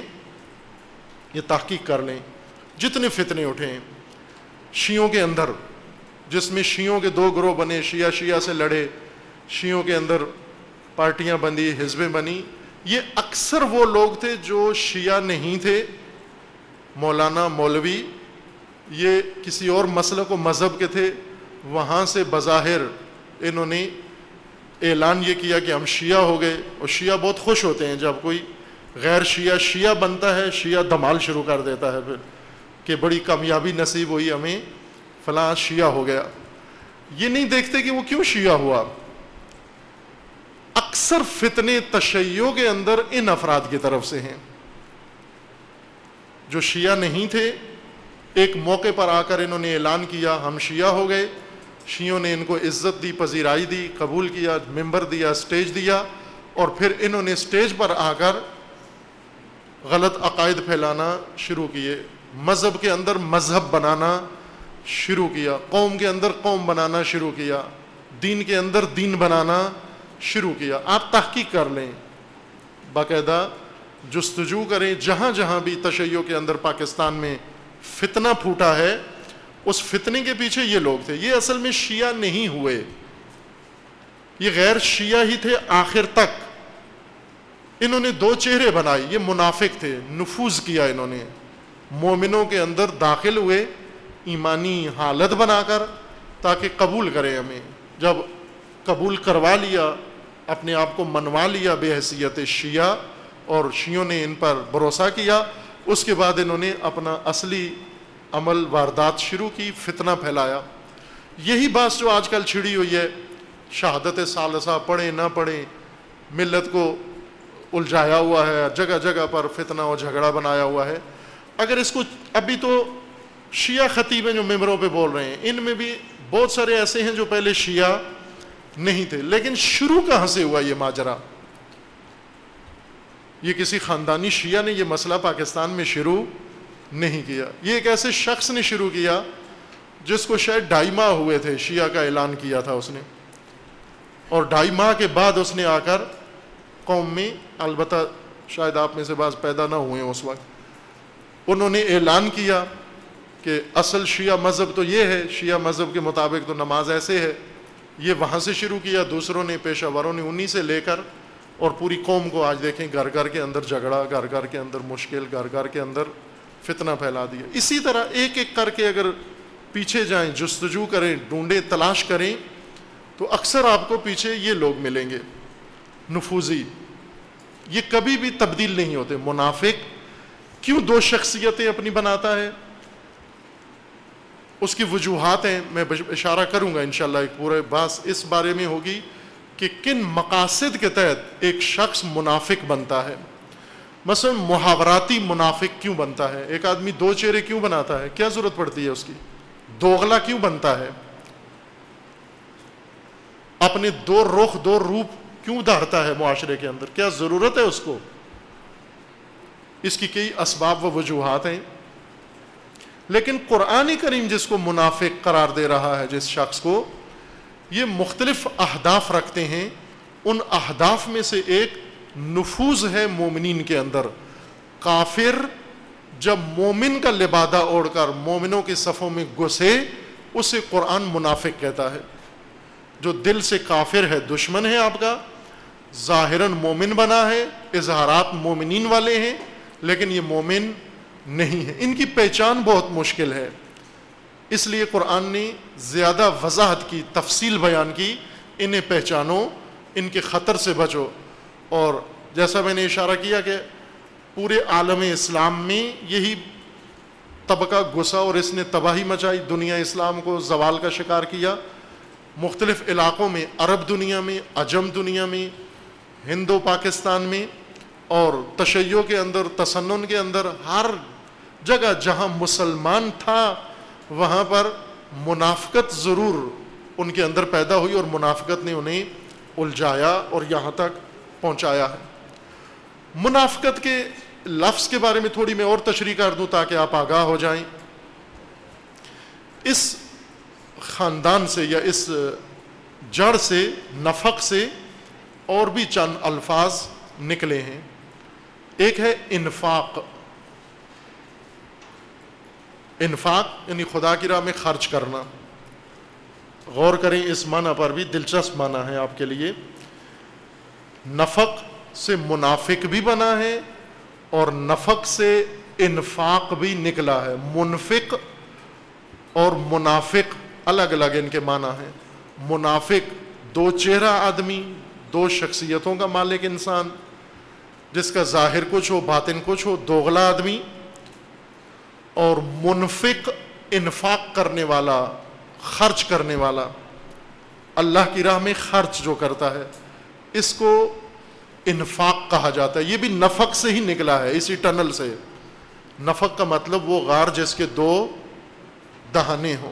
یہ تحقیق کر لیں, جتنے فتنے اٹھے ہیں شیعوں کے اندر, جس میں شیعوں کے دو گروہ بنے, شیعہ شیعہ سے لڑے, شیعوں کے اندر پارٹیاں بنی, حزبیں بنی, یہ اکثر وہ لوگ تھے جو شیعہ نہیں تھے. مولانا مولوی یہ کسی اور مسلک و مذہب کے تھے, وہاں سے بظاہر انہوں نے اعلان یہ کیا کہ ہم شیعہ ہو گئے. اور شیعہ بہت خوش ہوتے ہیں جب کوئی غیر شیعہ شیعہ بنتا ہے, شیعہ دھمال شروع کر دیتا ہے پھر کہ بڑی کامیابی نصیب ہوئی ہمیں, فلاں شیعہ ہو گیا. یہ نہیں دیکھتے کہ وہ کیوں شیعہ ہوا. اکثر فتنے تشیع کے اندر ان افراد کی طرف سے ہیں جو شیعہ نہیں تھے. ایک موقع پر آ کر انہوں نے اعلان کیا ہم شیعہ ہو گئے, شیعوں نے ان کو عزت دی, پذیرائی دی, قبول کیا, ممبر دیا, سٹیج دیا, اور پھر انہوں نے سٹیج پر آ کر غلط عقائد پھیلانا شروع کیے, مذہب کے اندر مذہب بنانا شروع کیا, قوم کے اندر قوم بنانا شروع کیا, دین کے اندر دین بنانا شروع کیا. آپ تحقیق کر لیں, باقاعدہ جستجو کریں, جہاں جہاں بھی تشیع کے اندر پاکستان میں فتنہ پھوٹا ہے اس فتنے کے پیچھے یہ لوگ تھے. یہ اصل میں شیعہ نہیں ہوئے, یہ غیر شیعہ ہی تھے آخر تک. انہوں نے دو چہرے بنائے, یہ منافق تھے, نفوذ کیا انہوں نے, مومنوں کے اندر داخل ہوئے ایمانی حالت بنا کر تاکہ قبول کریں ہمیں. جب قبول کروا لیا, اپنے آپ کو منوا لیا بے حیثیت شیعہ, اور شیعوں نے ان پر بھروسہ کیا, اس کے بعد انہوں نے اپنا اصلی عمل واردات شروع کی, فتنہ پھیلایا. یہی بات جو آج کل چھڑی ہوئی ہے, شہادت ثالثہ پڑھیں نہ پڑھیں, ملت کو الجھایا ہوا ہے, جگہ جگہ پر فتنہ اور جھگڑا بنایا ہوا ہے. اگر اس کو ابھی تو شیعہ خطیب ہیں جو ممبروں پہ بول رہے ہیں, ان میں بھی بہت سارے ایسے ہیں جو پہلے شیعہ نہیں تھے. لیکن شروع کہاں سے ہوا یہ ماجرا؟ یہ کسی خاندانی شیعہ نے یہ مسئلہ پاکستان میں شروع نہیں کیا. یہ ایک ایسے شخص نے شروع کیا جس کو شاید ڈھائی ماہ ہوئے تھے, شیعہ کا اعلان کیا تھا اس نے, اور ڈھائی ماہ کے بعد اس نے آ کر قوم میں, البتہ شاید آپ میں سے بعض پیدا نہ ہوئے ہیں اس وقت, انہوں نے اعلان کیا کہ اصل شیعہ مذہب تو یہ ہے, شیعہ مذہب کے مطابق تو نماز ایسے ہے. یہ وہاں سے شروع کیا, دوسروں نے, پیشہ وروں نے, انہی سے لے کر, اور پوری قوم کو آج دیکھیں گھر گھر کے اندر جھگڑا, گھر گھر کے اندر مشکل, گھر گھر کے اندر فتنہ پھیلا دیا. اسی طرح ایک ایک کر کے اگر پیچھے جائیں, جستجو کریں, ڈھونڈیں, تلاش کریں, تو اکثر آپ کو پیچھے یہ لوگ ملیں گے نفوذی. یہ کبھی بھی تبدیل نہیں ہوتے. منافق کیوں دو شخصیتیں اپنی بناتا ہے, اس کی وجوہات ہیں, میں اشارہ کروں گا انشاءاللہ. ایک پورے بات اس بارے میں ہوگی کہ کن مقاصد کے تحت ایک شخص منافق بنتا ہے. مثلا محاوراتی منافق کیوں بنتا ہے؟ ایک آدمی دو چہرے کیوں بناتا ہے؟ کیا ضرورت پڑتی ہے اس کی؟ دوغلا کیوں بنتا ہے؟ اپنے دو رخ, دو روپ کیوں دھارتا ہے معاشرے کے اندر؟ کیا ضرورت ہے اس کو؟ اس کی کئی اسباب و وجوہات ہیں. لیکن قرآن کریم جس کو منافق قرار دے رہا ہے, جس شخص کو, یہ مختلف اہداف رکھتے ہیں. ان اہداف میں سے ایک نفوذ ہے مومنین کے اندر. کافر جب مومن کا لبادہ اوڑھ کر مومنوں کی صفوں میں گھسے اسے قرآن منافق کہتا ہے. جو دل سے کافر ہے, دشمن ہے آپ کا, ظاہراً مومن بنا ہے, اظہارات مومنین والے ہیں, لیکن یہ مومن نہیں ہے. ان کی پہچان بہت مشکل ہے. اس لیے قرآن نے زیادہ وضاحت کی, تفصیل بیان کی. انہیں پہچانو, ان کے خطر سے بچو. اور جیسا میں نے اشارہ کیا کہ پورے عالم اسلام میں یہی طبقہ گھسا اور اس نے تباہی مچائی, دنیا اسلام کو زوال کا شکار کیا. مختلف علاقوں میں, عرب دنیا میں, عجم دنیا میں, ہندو پاکستان میں, اور تشیع کے اندر, تسنن کے اندر, ہر جگہ جہاں مسلمان تھا وہاں پر منافقت ضرور ان کے اندر پیدا ہوئی, اور منافقت نے انہیں الجھایا اور یہاں تک پہنچایا ہے. منافقت کے لفظ کے بارے میں تھوڑی میں اور تشریح کر دوں تاکہ آپ آگاہ ہو جائیں. اس خاندان سے یا اس جڑ سے, نفق سے, اور بھی چند الفاظ نکلے ہیں. ایک ہے انفاق. انفاق یعنی خدا کی راہ میں خرچ کرنا. غور کریں اس معنی پر بھی, دلچسپ معنی ہے آپ کے لیے. نفق سے منافق بھی بنا ہے اور نفق سے انفاق بھی نکلا ہے. منفق اور منافق الگ الگ ان کے معنی ہیں. منافق دو چہرہ آدمی, دو شخصیتوں کا مالک انسان, جس کا ظاہر کچھ ہو باطن کچھ ہو, دوغلا آدمی. اور منفق انفاق کرنے والا, خرچ کرنے والا, اللہ کی راہ میں خرچ جو کرتا ہے, اس کو انفاق کہا جاتا ہے. یہ بھی نفق سے ہی نکلا ہے, اسی ٹنل سے. نفق کا مطلب وہ غار جس کے دو دہانے ہوں.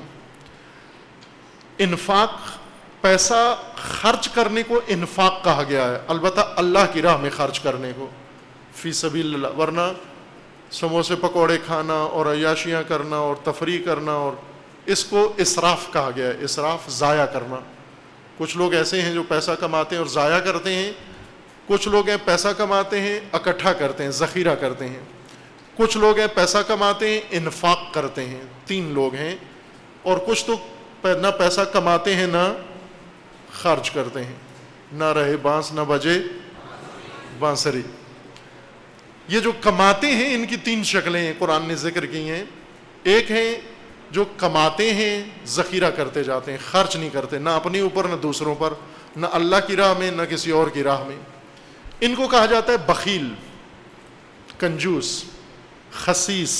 انفاق, پیسہ خرچ کرنے کو انفاق کہا گیا ہے, البتہ اللہ کی راہ میں خرچ کرنے کو, فی سبیل اللہ. ورنہ سموسے پکوڑے کھانا اور عیاشیاں کرنا اور تفریح کرنا, اور اس کو اسراف کہا گیا ہے. اسراف ضائع کرنا. کچھ لوگ ایسے ہیں جو پیسہ کماتے ہیں اور ضائع کرتے ہیں. کچھ لوگ ہیں پیسہ کماتے ہیں اکٹھا کرتے ہیں, ذخیرہ کرتے ہیں. کچھ لوگ ہیں پیسہ کماتے ہیں انفاق کرتے ہیں. تین لوگ ہیں. اور کچھ تو نہ پیسہ کماتے ہیں نہ خرچ کرتے ہیں. نہ رہے بانس نہ بجے بانسری. یہ جو کماتے ہیں ان کی تین شکلیں ہیں قرآن نے ذکر کی ہیں. ایک ہیں جو کماتے ہیں ذخیرہ کرتے جاتے ہیں, خرچ نہیں کرتے, نہ اپنے اوپر نہ دوسروں پر, نہ اللہ کی راہ میں نہ کسی اور کی راہ میں. ان کو کہا جاتا ہے بخیل, کنجوس, خسیس.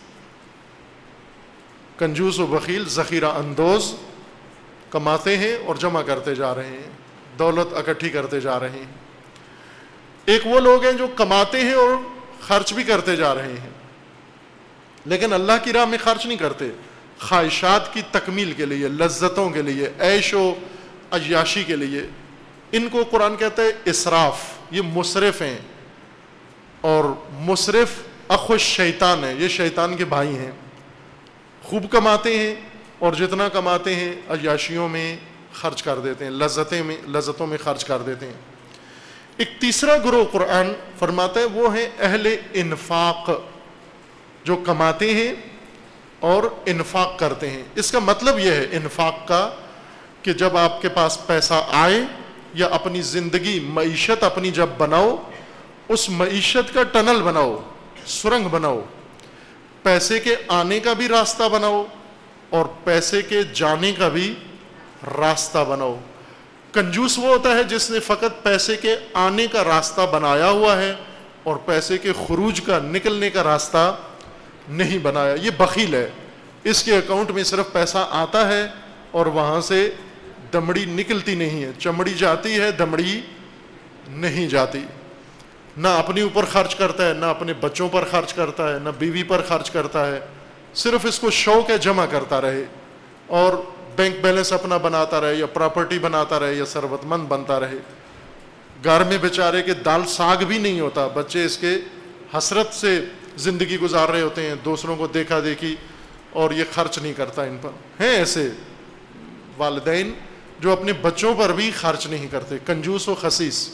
کنجوس و بخیل ذخیرہ اندوز, کماتے ہیں اور جمع کرتے جا رہے ہیں, دولت اکٹھی کرتے جا رہے ہیں. ایک وہ لوگ ہیں جو کماتے ہیں اور خرچ بھی کرتے جا رہے ہیں, لیکن اللہ کی راہ میں خرچ نہیں کرتے, خواہشات کی تکمیل کے لیے, لذتوں کے لیے, عیش و عیاشی کے لیے. ان کو قرآن کہتا ہے اسراف. یہ مسرف ہیں, اور مسرف اخو الشیطان ہے, یہ شیطان کے بھائی ہیں. خوب کماتے ہیں اور جتنا کماتے ہیں عیاشیوں میں خرچ کر دیتے ہیں, لذتیں میں لذتوں میں خرچ کر دیتے ہیں. ایک تیسرا گروہ قرآن فرماتا ہے وہ ہیں اہل انفاق, جو کماتے ہیں اور انفاق کرتے ہیں. اس کا مطلب یہ ہے انفاق کا کہ جب آپ کے پاس پیسہ آئے یا اپنی زندگی, معیشت اپنی جب بناؤ, اس معیشت کا ٹنل بناؤ, سرنگ بناؤ. پیسے کے آنے کا بھی راستہ بناؤ اور پیسے کے جانے کا بھی راستہ بناؤ. کنجوس وہ ہوتا ہے جس نے فقط پیسے کے آنے کا راستہ بنایا ہوا ہے اور پیسے کے خروج کا, نکلنے کا راستہ نہیں بنایا. یہ بخیل ہے. اس کے اکاؤنٹ میں صرف پیسہ آتا ہے اور وہاں سے دمڑی نکلتی نہیں ہے, چمڑی جاتی ہے, دمڑی نہیں جاتی. نہ اپنے اوپر خرچ کرتا ہے, نہ اپنے بچوں پر خرچ کرتا ہے, نہ بیوی پر خرچ کرتا ہے. صرف اس کو شوق ہے جمع کرتا رہے اور بینک بیلنس اپنا بناتا رہے, یا پراپرٹی بناتا رہے, یا ثروت مند بنتا رہے. گھر میں بیچارے کے دال ساگ بھی نہیں ہوتا, بچے اس کے حسرت سے زندگی گزار رہے ہوتے ہیں, دوسروں کو دیکھا دیکھی, اور یہ خرچ نہیں کرتا ان پر. ہیں ایسے والدین جو اپنے بچوں پر بھی خرچ نہیں کرتے، کنجوس و خسیس۔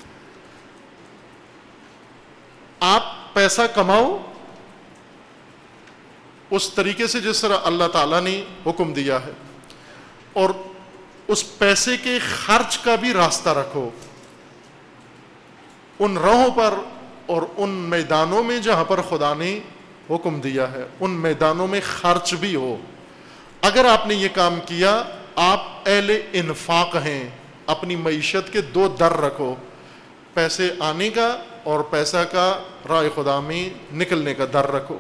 آپ پیسہ کماؤ اس طریقے سے جس طرح اللہ تعالیٰ نے حکم دیا ہے، اور اس پیسے کے خرچ کا بھی راستہ رکھو، ان راہوں پر اور ان میدانوں میں جہاں پر خدا نے حکم دیا ہے، ان میدانوں میں خرچ بھی ہو۔ اگر آپ نے یہ کام کیا، آپ اہل انفاق ہیں۔ اپنی معیشت کے دو در رکھو، پیسے آنے کا اور پیسہ کا راہ خدا میں نکلنے کا در رکھو۔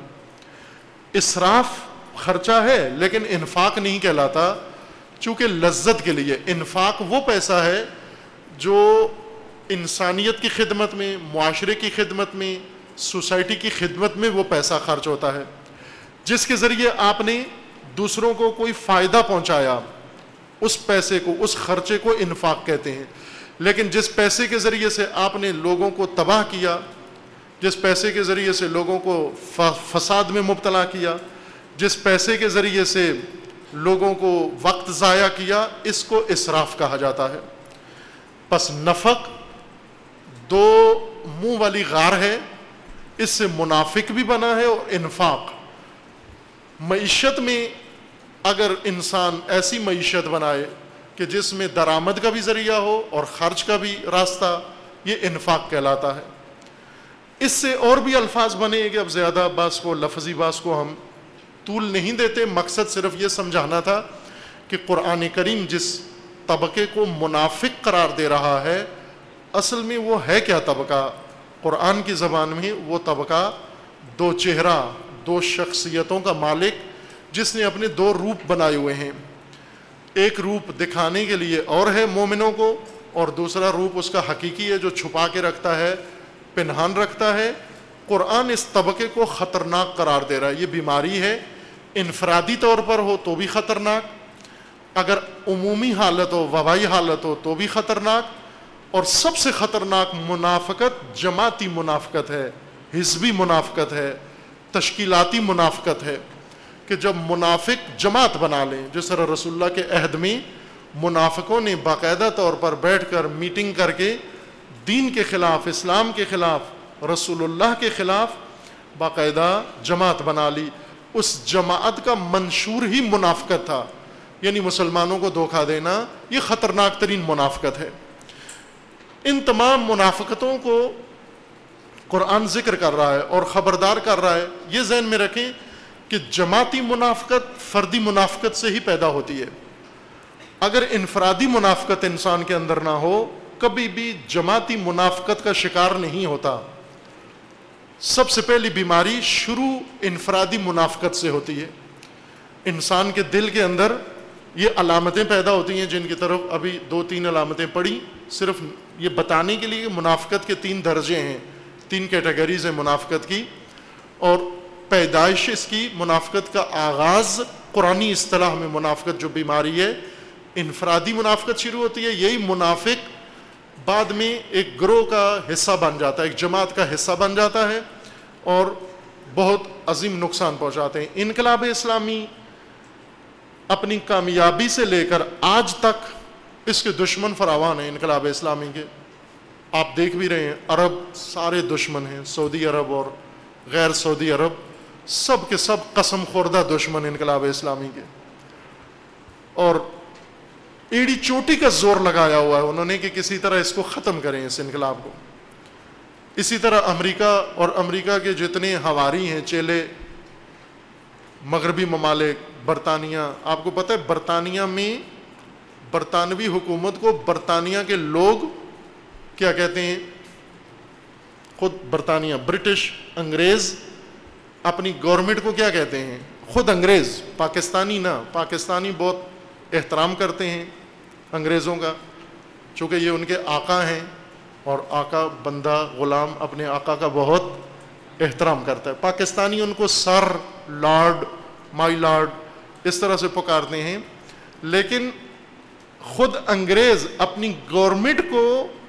اسراف خرچہ ہے لیکن انفاق نہیں کہلاتا، چونکہ لذت کے لیے۔ انفاق وہ پیسہ ہے جو انسانیت کی خدمت میں، معاشرے کی خدمت میں، سوسائٹی کی خدمت میں وہ پیسہ خرچ ہوتا ہے، جس کے ذریعے آپ نے دوسروں کو کوئی فائدہ پہنچایا، اس پیسے کو، اس خرچے کو انفاق کہتے ہیں۔ لیکن جس پیسے کے ذریعے سے آپ نے لوگوں کو تباہ کیا، جس پیسے کے ذریعے سے لوگوں کو فساد میں مبتلا کیا، جس پیسے کے ذریعے سے لوگوں کو وقت ضائع کیا، اس کو اسراف کہا جاتا ہے۔ پس نفق دو منہ والی غار ہے، اس سے منافق بھی بنا ہے اور انفاق۔ معیشت میں اگر انسان ایسی معیشت بنائے کہ جس میں درآمد کا بھی ذریعہ ہو اور خرچ کا بھی راستہ، یہ انفاق کہلاتا ہے۔ اس سے اور بھی الفاظ بنے کہ اب زیادہ باس کو، لفظی باس کو ہم طول نہیں دیتے، مقصد صرف یہ سمجھانا تھا کہ قرآن کریم جس طبقے کو منافق قرار دے رہا ہے، اصل میں وہ ہے کیا طبقہ؟ قرآن کی زبان میں وہ طبقہ دو چہرہ، دو شخصیتوں کا مالک، جس نے اپنے دو روپ بنائے ہوئے ہیں۔ ایک روپ دکھانے کے لیے اور ہے مومنوں کو، اور دوسرا روپ اس کا حقیقی ہے جو چھپا کے رکھتا ہے، پنہان رکھتا ہے۔ قرآن اس طبقے کو خطرناک قرار دے رہا ہے۔ یہ بیماری ہے، انفرادی طور پر ہو تو بھی خطرناک، اگر عمومی حالت ہو، وبائی حالت ہو تو بھی خطرناک، اور سب سے خطرناک منافقت جماعتی منافقت ہے، حزبی منافقت ہے، تشکیلاتی منافقت ہے، کہ جب منافق جماعت بنا لیں، جس طرح رسول اللہ کے عہد میں منافقوں نے باقاعدہ طور پر بیٹھ کر میٹنگ کر کے دین کے خلاف، اسلام کے خلاف، رسول اللہ کے خلاف باقاعدہ جماعت بنا لی۔ اس جماعت کا منشور ہی منافقت تھا، یعنی مسلمانوں کو دھوکہ دینا، یہ خطرناک ترین منافقت ہے۔ ان تمام منافقتوں کو قرآن ذکر کر رہا ہے اور خبردار کر رہا ہے۔ یہ ذہن میں رکھیں کہ جماعتی منافقت فردی منافقت سے ہی پیدا ہوتی ہے۔ اگر انفرادی منافقت انسان کے اندر نہ ہو، کبھی بھی جماعتی منافقت کا شکار نہیں ہوتا۔ سب سے پہلی بیماری شروع انفرادی منافقت سے ہوتی ہے۔ انسان کے دل کے اندر یہ علامتیں پیدا ہوتی ہیں، جن کی طرف ابھی دو تین علامتیں پڑھی، صرف یہ بتانے کے لیے کہ منافقت کے تین درجے ہیں، تین کیٹیگریز ہیں منافقت کی، اور پیدائش اس کی، منافقت کا آغاز قرآنی اصطلاح میں منافقت جو بیماری ہے، انفرادی منافقت شروع ہوتی ہے۔ یہی منافق بعد میں ایک گروہ کا حصہ بن جاتا ہے، ایک جماعت کا حصہ بن جاتا ہے، اور بہت عظیم نقصان پہنچاتے ہیں۔ انقلاب اسلامی اپنی کامیابی سے لے کر آج تک اس کے دشمن فراوان ہیں۔ انقلاب اسلامی کے آپ دیکھ بھی رہے ہیں، عرب سارے دشمن ہیں، سعودی عرب اور غیر سعودی عرب سب کے سب قسم خوردہ دشمن انقلاب اسلامی کے، اور ایڑی چوٹی کا زور لگایا ہوا ہے انہوں نے کہ کسی طرح اس کو ختم کریں، اس انقلاب کو۔ اسی طرح امریکہ اور امریکہ کے جتنے حواری ہیں، چیلے، مغربی ممالک، برطانیہ، آپ کو پتہ ہے برطانیہ میں برطانوی حکومت کو برطانیہ کے لوگ کیا کہتے ہیں؟ خود برطانیہ، برٹش، انگریز اپنی گورنمنٹ کو کیا کہتے ہیں؟ خود انگریز، پاکستانی نہ، پاکستانی بہت احترام کرتے ہیں انگریزوں کا، چونکہ یہ ان کے آقا ہیں، اور آقا بندہ غلام اپنے آقا کا بہت احترام کرتا ہے۔ پاکستانی ان کو سر، لارڈ، مائی لارڈ اس طرح سے پکارتے ہیں، لیکن خود انگریز اپنی گورنمنٹ کو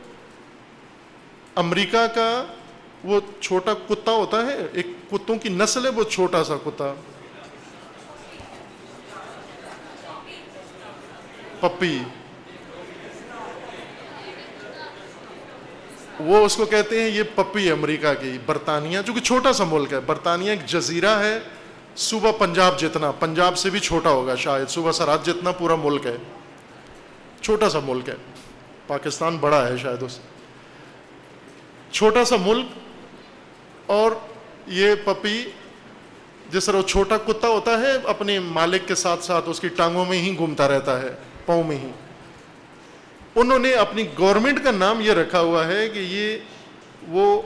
امریکہ کا وہ چھوٹا کتا ہوتا ہے، ایک کتوں کی نسل ہے، وہ چھوٹا سا کتا، پپی، وہ اس کو کہتے ہیں یہ پپی امریکہ کی، برطانیہ، جو کہ چھوٹا سا ملک ہے. برطانیہ ایک جزیرہ ہے صوبہ پنجاب جتنا، پنجاب سے بھی چھوٹا ہوگا شاید، صوبہ سرحد جتنا پورا ملک ہے، چھوٹا سا ملک ہے. پاکستان بڑا ہے شاید اس سے، چھوٹا سا ملک. اور یہ پپی جس طرح چھوٹا کتا ہوتا ہے اپنے مالک کے ساتھ ساتھ اس کی ٹانگوں میں ہی گھومتا رہتا ہے، پاؤں میں ہی. انہوں نے اپنی گورنمنٹ کا نام یہ رکھا ہوا ہے کہ یہ وہ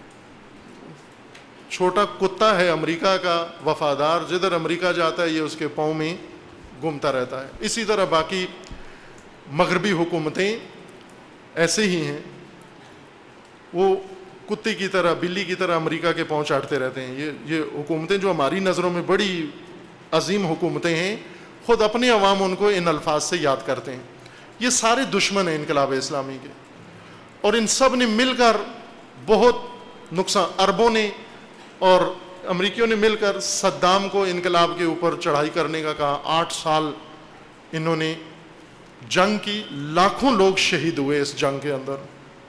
چھوٹا کتا ہے امریکہ کا وفادار، جدھر امریکہ جاتا ہے یہ اس کے پاؤں میں گھومتا رہتا ہے. اسی طرح باقی مغربی حکومتیں ایسے ہی ہیں، وہ کتے کی طرح، بلی کی طرح امریکہ کے پاؤں چاٹتے رہتے ہیں. یہ یہ حکومتیں جو ہماری نظروں میں بڑی عظیم حکومتیں ہیں، خود اپنے عوام ان کو ان الفاظ سے یاد کرتے ہیں. یہ سارے دشمن ہیں انقلاب اسلامی کے، اور ان سب نے مل کر بہت نقصان، عربوں نے اور امریکیوں نے مل کر صدام کو انقلاب کے اوپر چڑھائی کرنے کا کہا. آٹھ سال انہوں نے جنگ کی، لاکھوں لوگ شہید ہوئے اس جنگ کے اندر.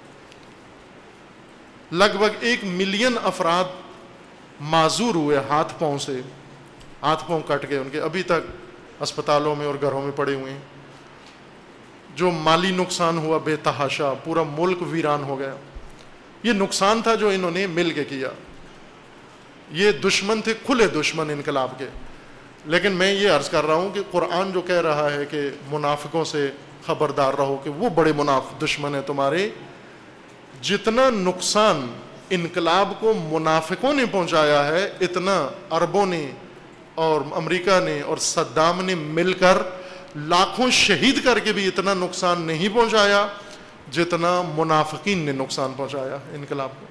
لگ بھگ ایک ملین افراد معذور ہوئے ہاتھ پاؤں سے، ہاتھ پاؤں کٹ گئے ان کے، ابھی تک اسپتالوں میں اور گھروں میں پڑے ہوئے ہیں. جو مالی نقصان ہوا بے تحاشا، پورا ملک ویران ہو گیا. یہ نقصان تھا جو انہوں نے مل کے کیا. یہ دشمن تھے، کھلے دشمن انقلاب کے. لیکن میں یہ عرض کر رہا ہوں کہ قرآن جو کہہ رہا ہے کہ منافقوں سے خبردار رہو کہ وہ بڑے منافق دشمن ہیں تمہارے، جتنا نقصان انقلاب کو منافقوں نے پہنچایا ہے اتنا عربوں نے اور امریکہ نے اور صدام نے مل کر لاکھوں شہید کر کے بھی اتنا نقصان نہیں پہنچایا جتنا منافقین نے نقصان پہنچایا انقلاب کو.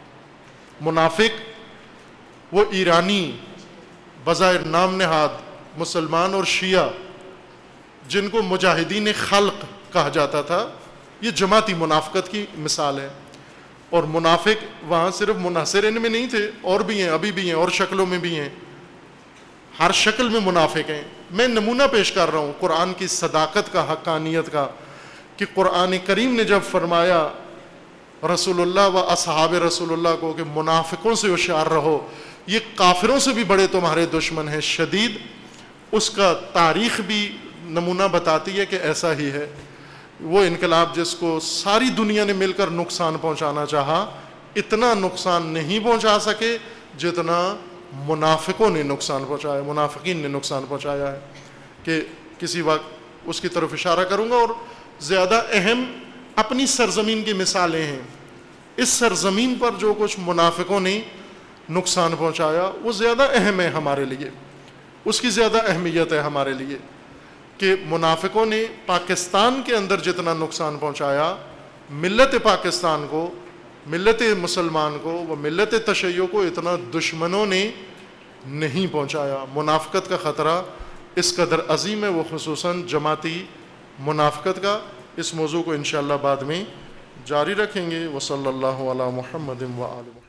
منافق وہ ایرانی بظاہر نام نہاد مسلمان اور شیعہ جن کو مجاہدین خلق کہا جاتا تھا، یہ جماعتی منافقت کی مثال ہے. اور منافق وہاں صرف منحصر ان میں نہیں تھے، اور بھی ہیں، ابھی بھی ہیں، اور شکلوں میں بھی ہیں، ہر شکل میں منافق ہیں. میں نمونہ پیش کر رہا ہوں قرآن کی صداقت کا، حقانیت کا، کہ قرآن کریم نے جب فرمایا رسول اللہ و اصحاب رسول اللہ کو کہ منافقوں سے ہوشیار رہو، یہ کافروں سے بھی بڑے تمہارے دشمن ہیں شدید، اس کا تاریخ بھی نمونہ بتاتی ہے کہ ایسا ہی ہے. وہ انقلاب جس کو ساری دنیا نے مل کر نقصان پہنچانا چاہا، اتنا نقصان نہیں پہنچا سکے جتنا منافقوں نے نقصان پہنچایا، منافقین نے نقصان پہنچایا ہے. کہ کسی وقت اس کی طرف اشارہ کروں گا. اور زیادہ اہم اپنی سرزمین کی مثالیں ہیں. اس سرزمین پر جو کچھ منافقوں نے نقصان پہنچایا وہ زیادہ اہم ہے ہمارے لیے، اس کی زیادہ اہمیت ہے ہمارے لیے. کہ منافقوں نے پاکستان کے اندر جتنا نقصان پہنچایا، ملت پاکستان کو، ملت مسلمان کو، وہ ملت تشیع کو اتنا دشمنوں نے نہیں پہنچایا. منافقت کا خطرہ اس قدر عظیم ہے، وہ خصوصاً جماعتی منافقت کا. اس موضوع کو انشاءاللہ بعد میں جاری رکھیں گے. وصلی اللہ علی محمد و آلہ محمد.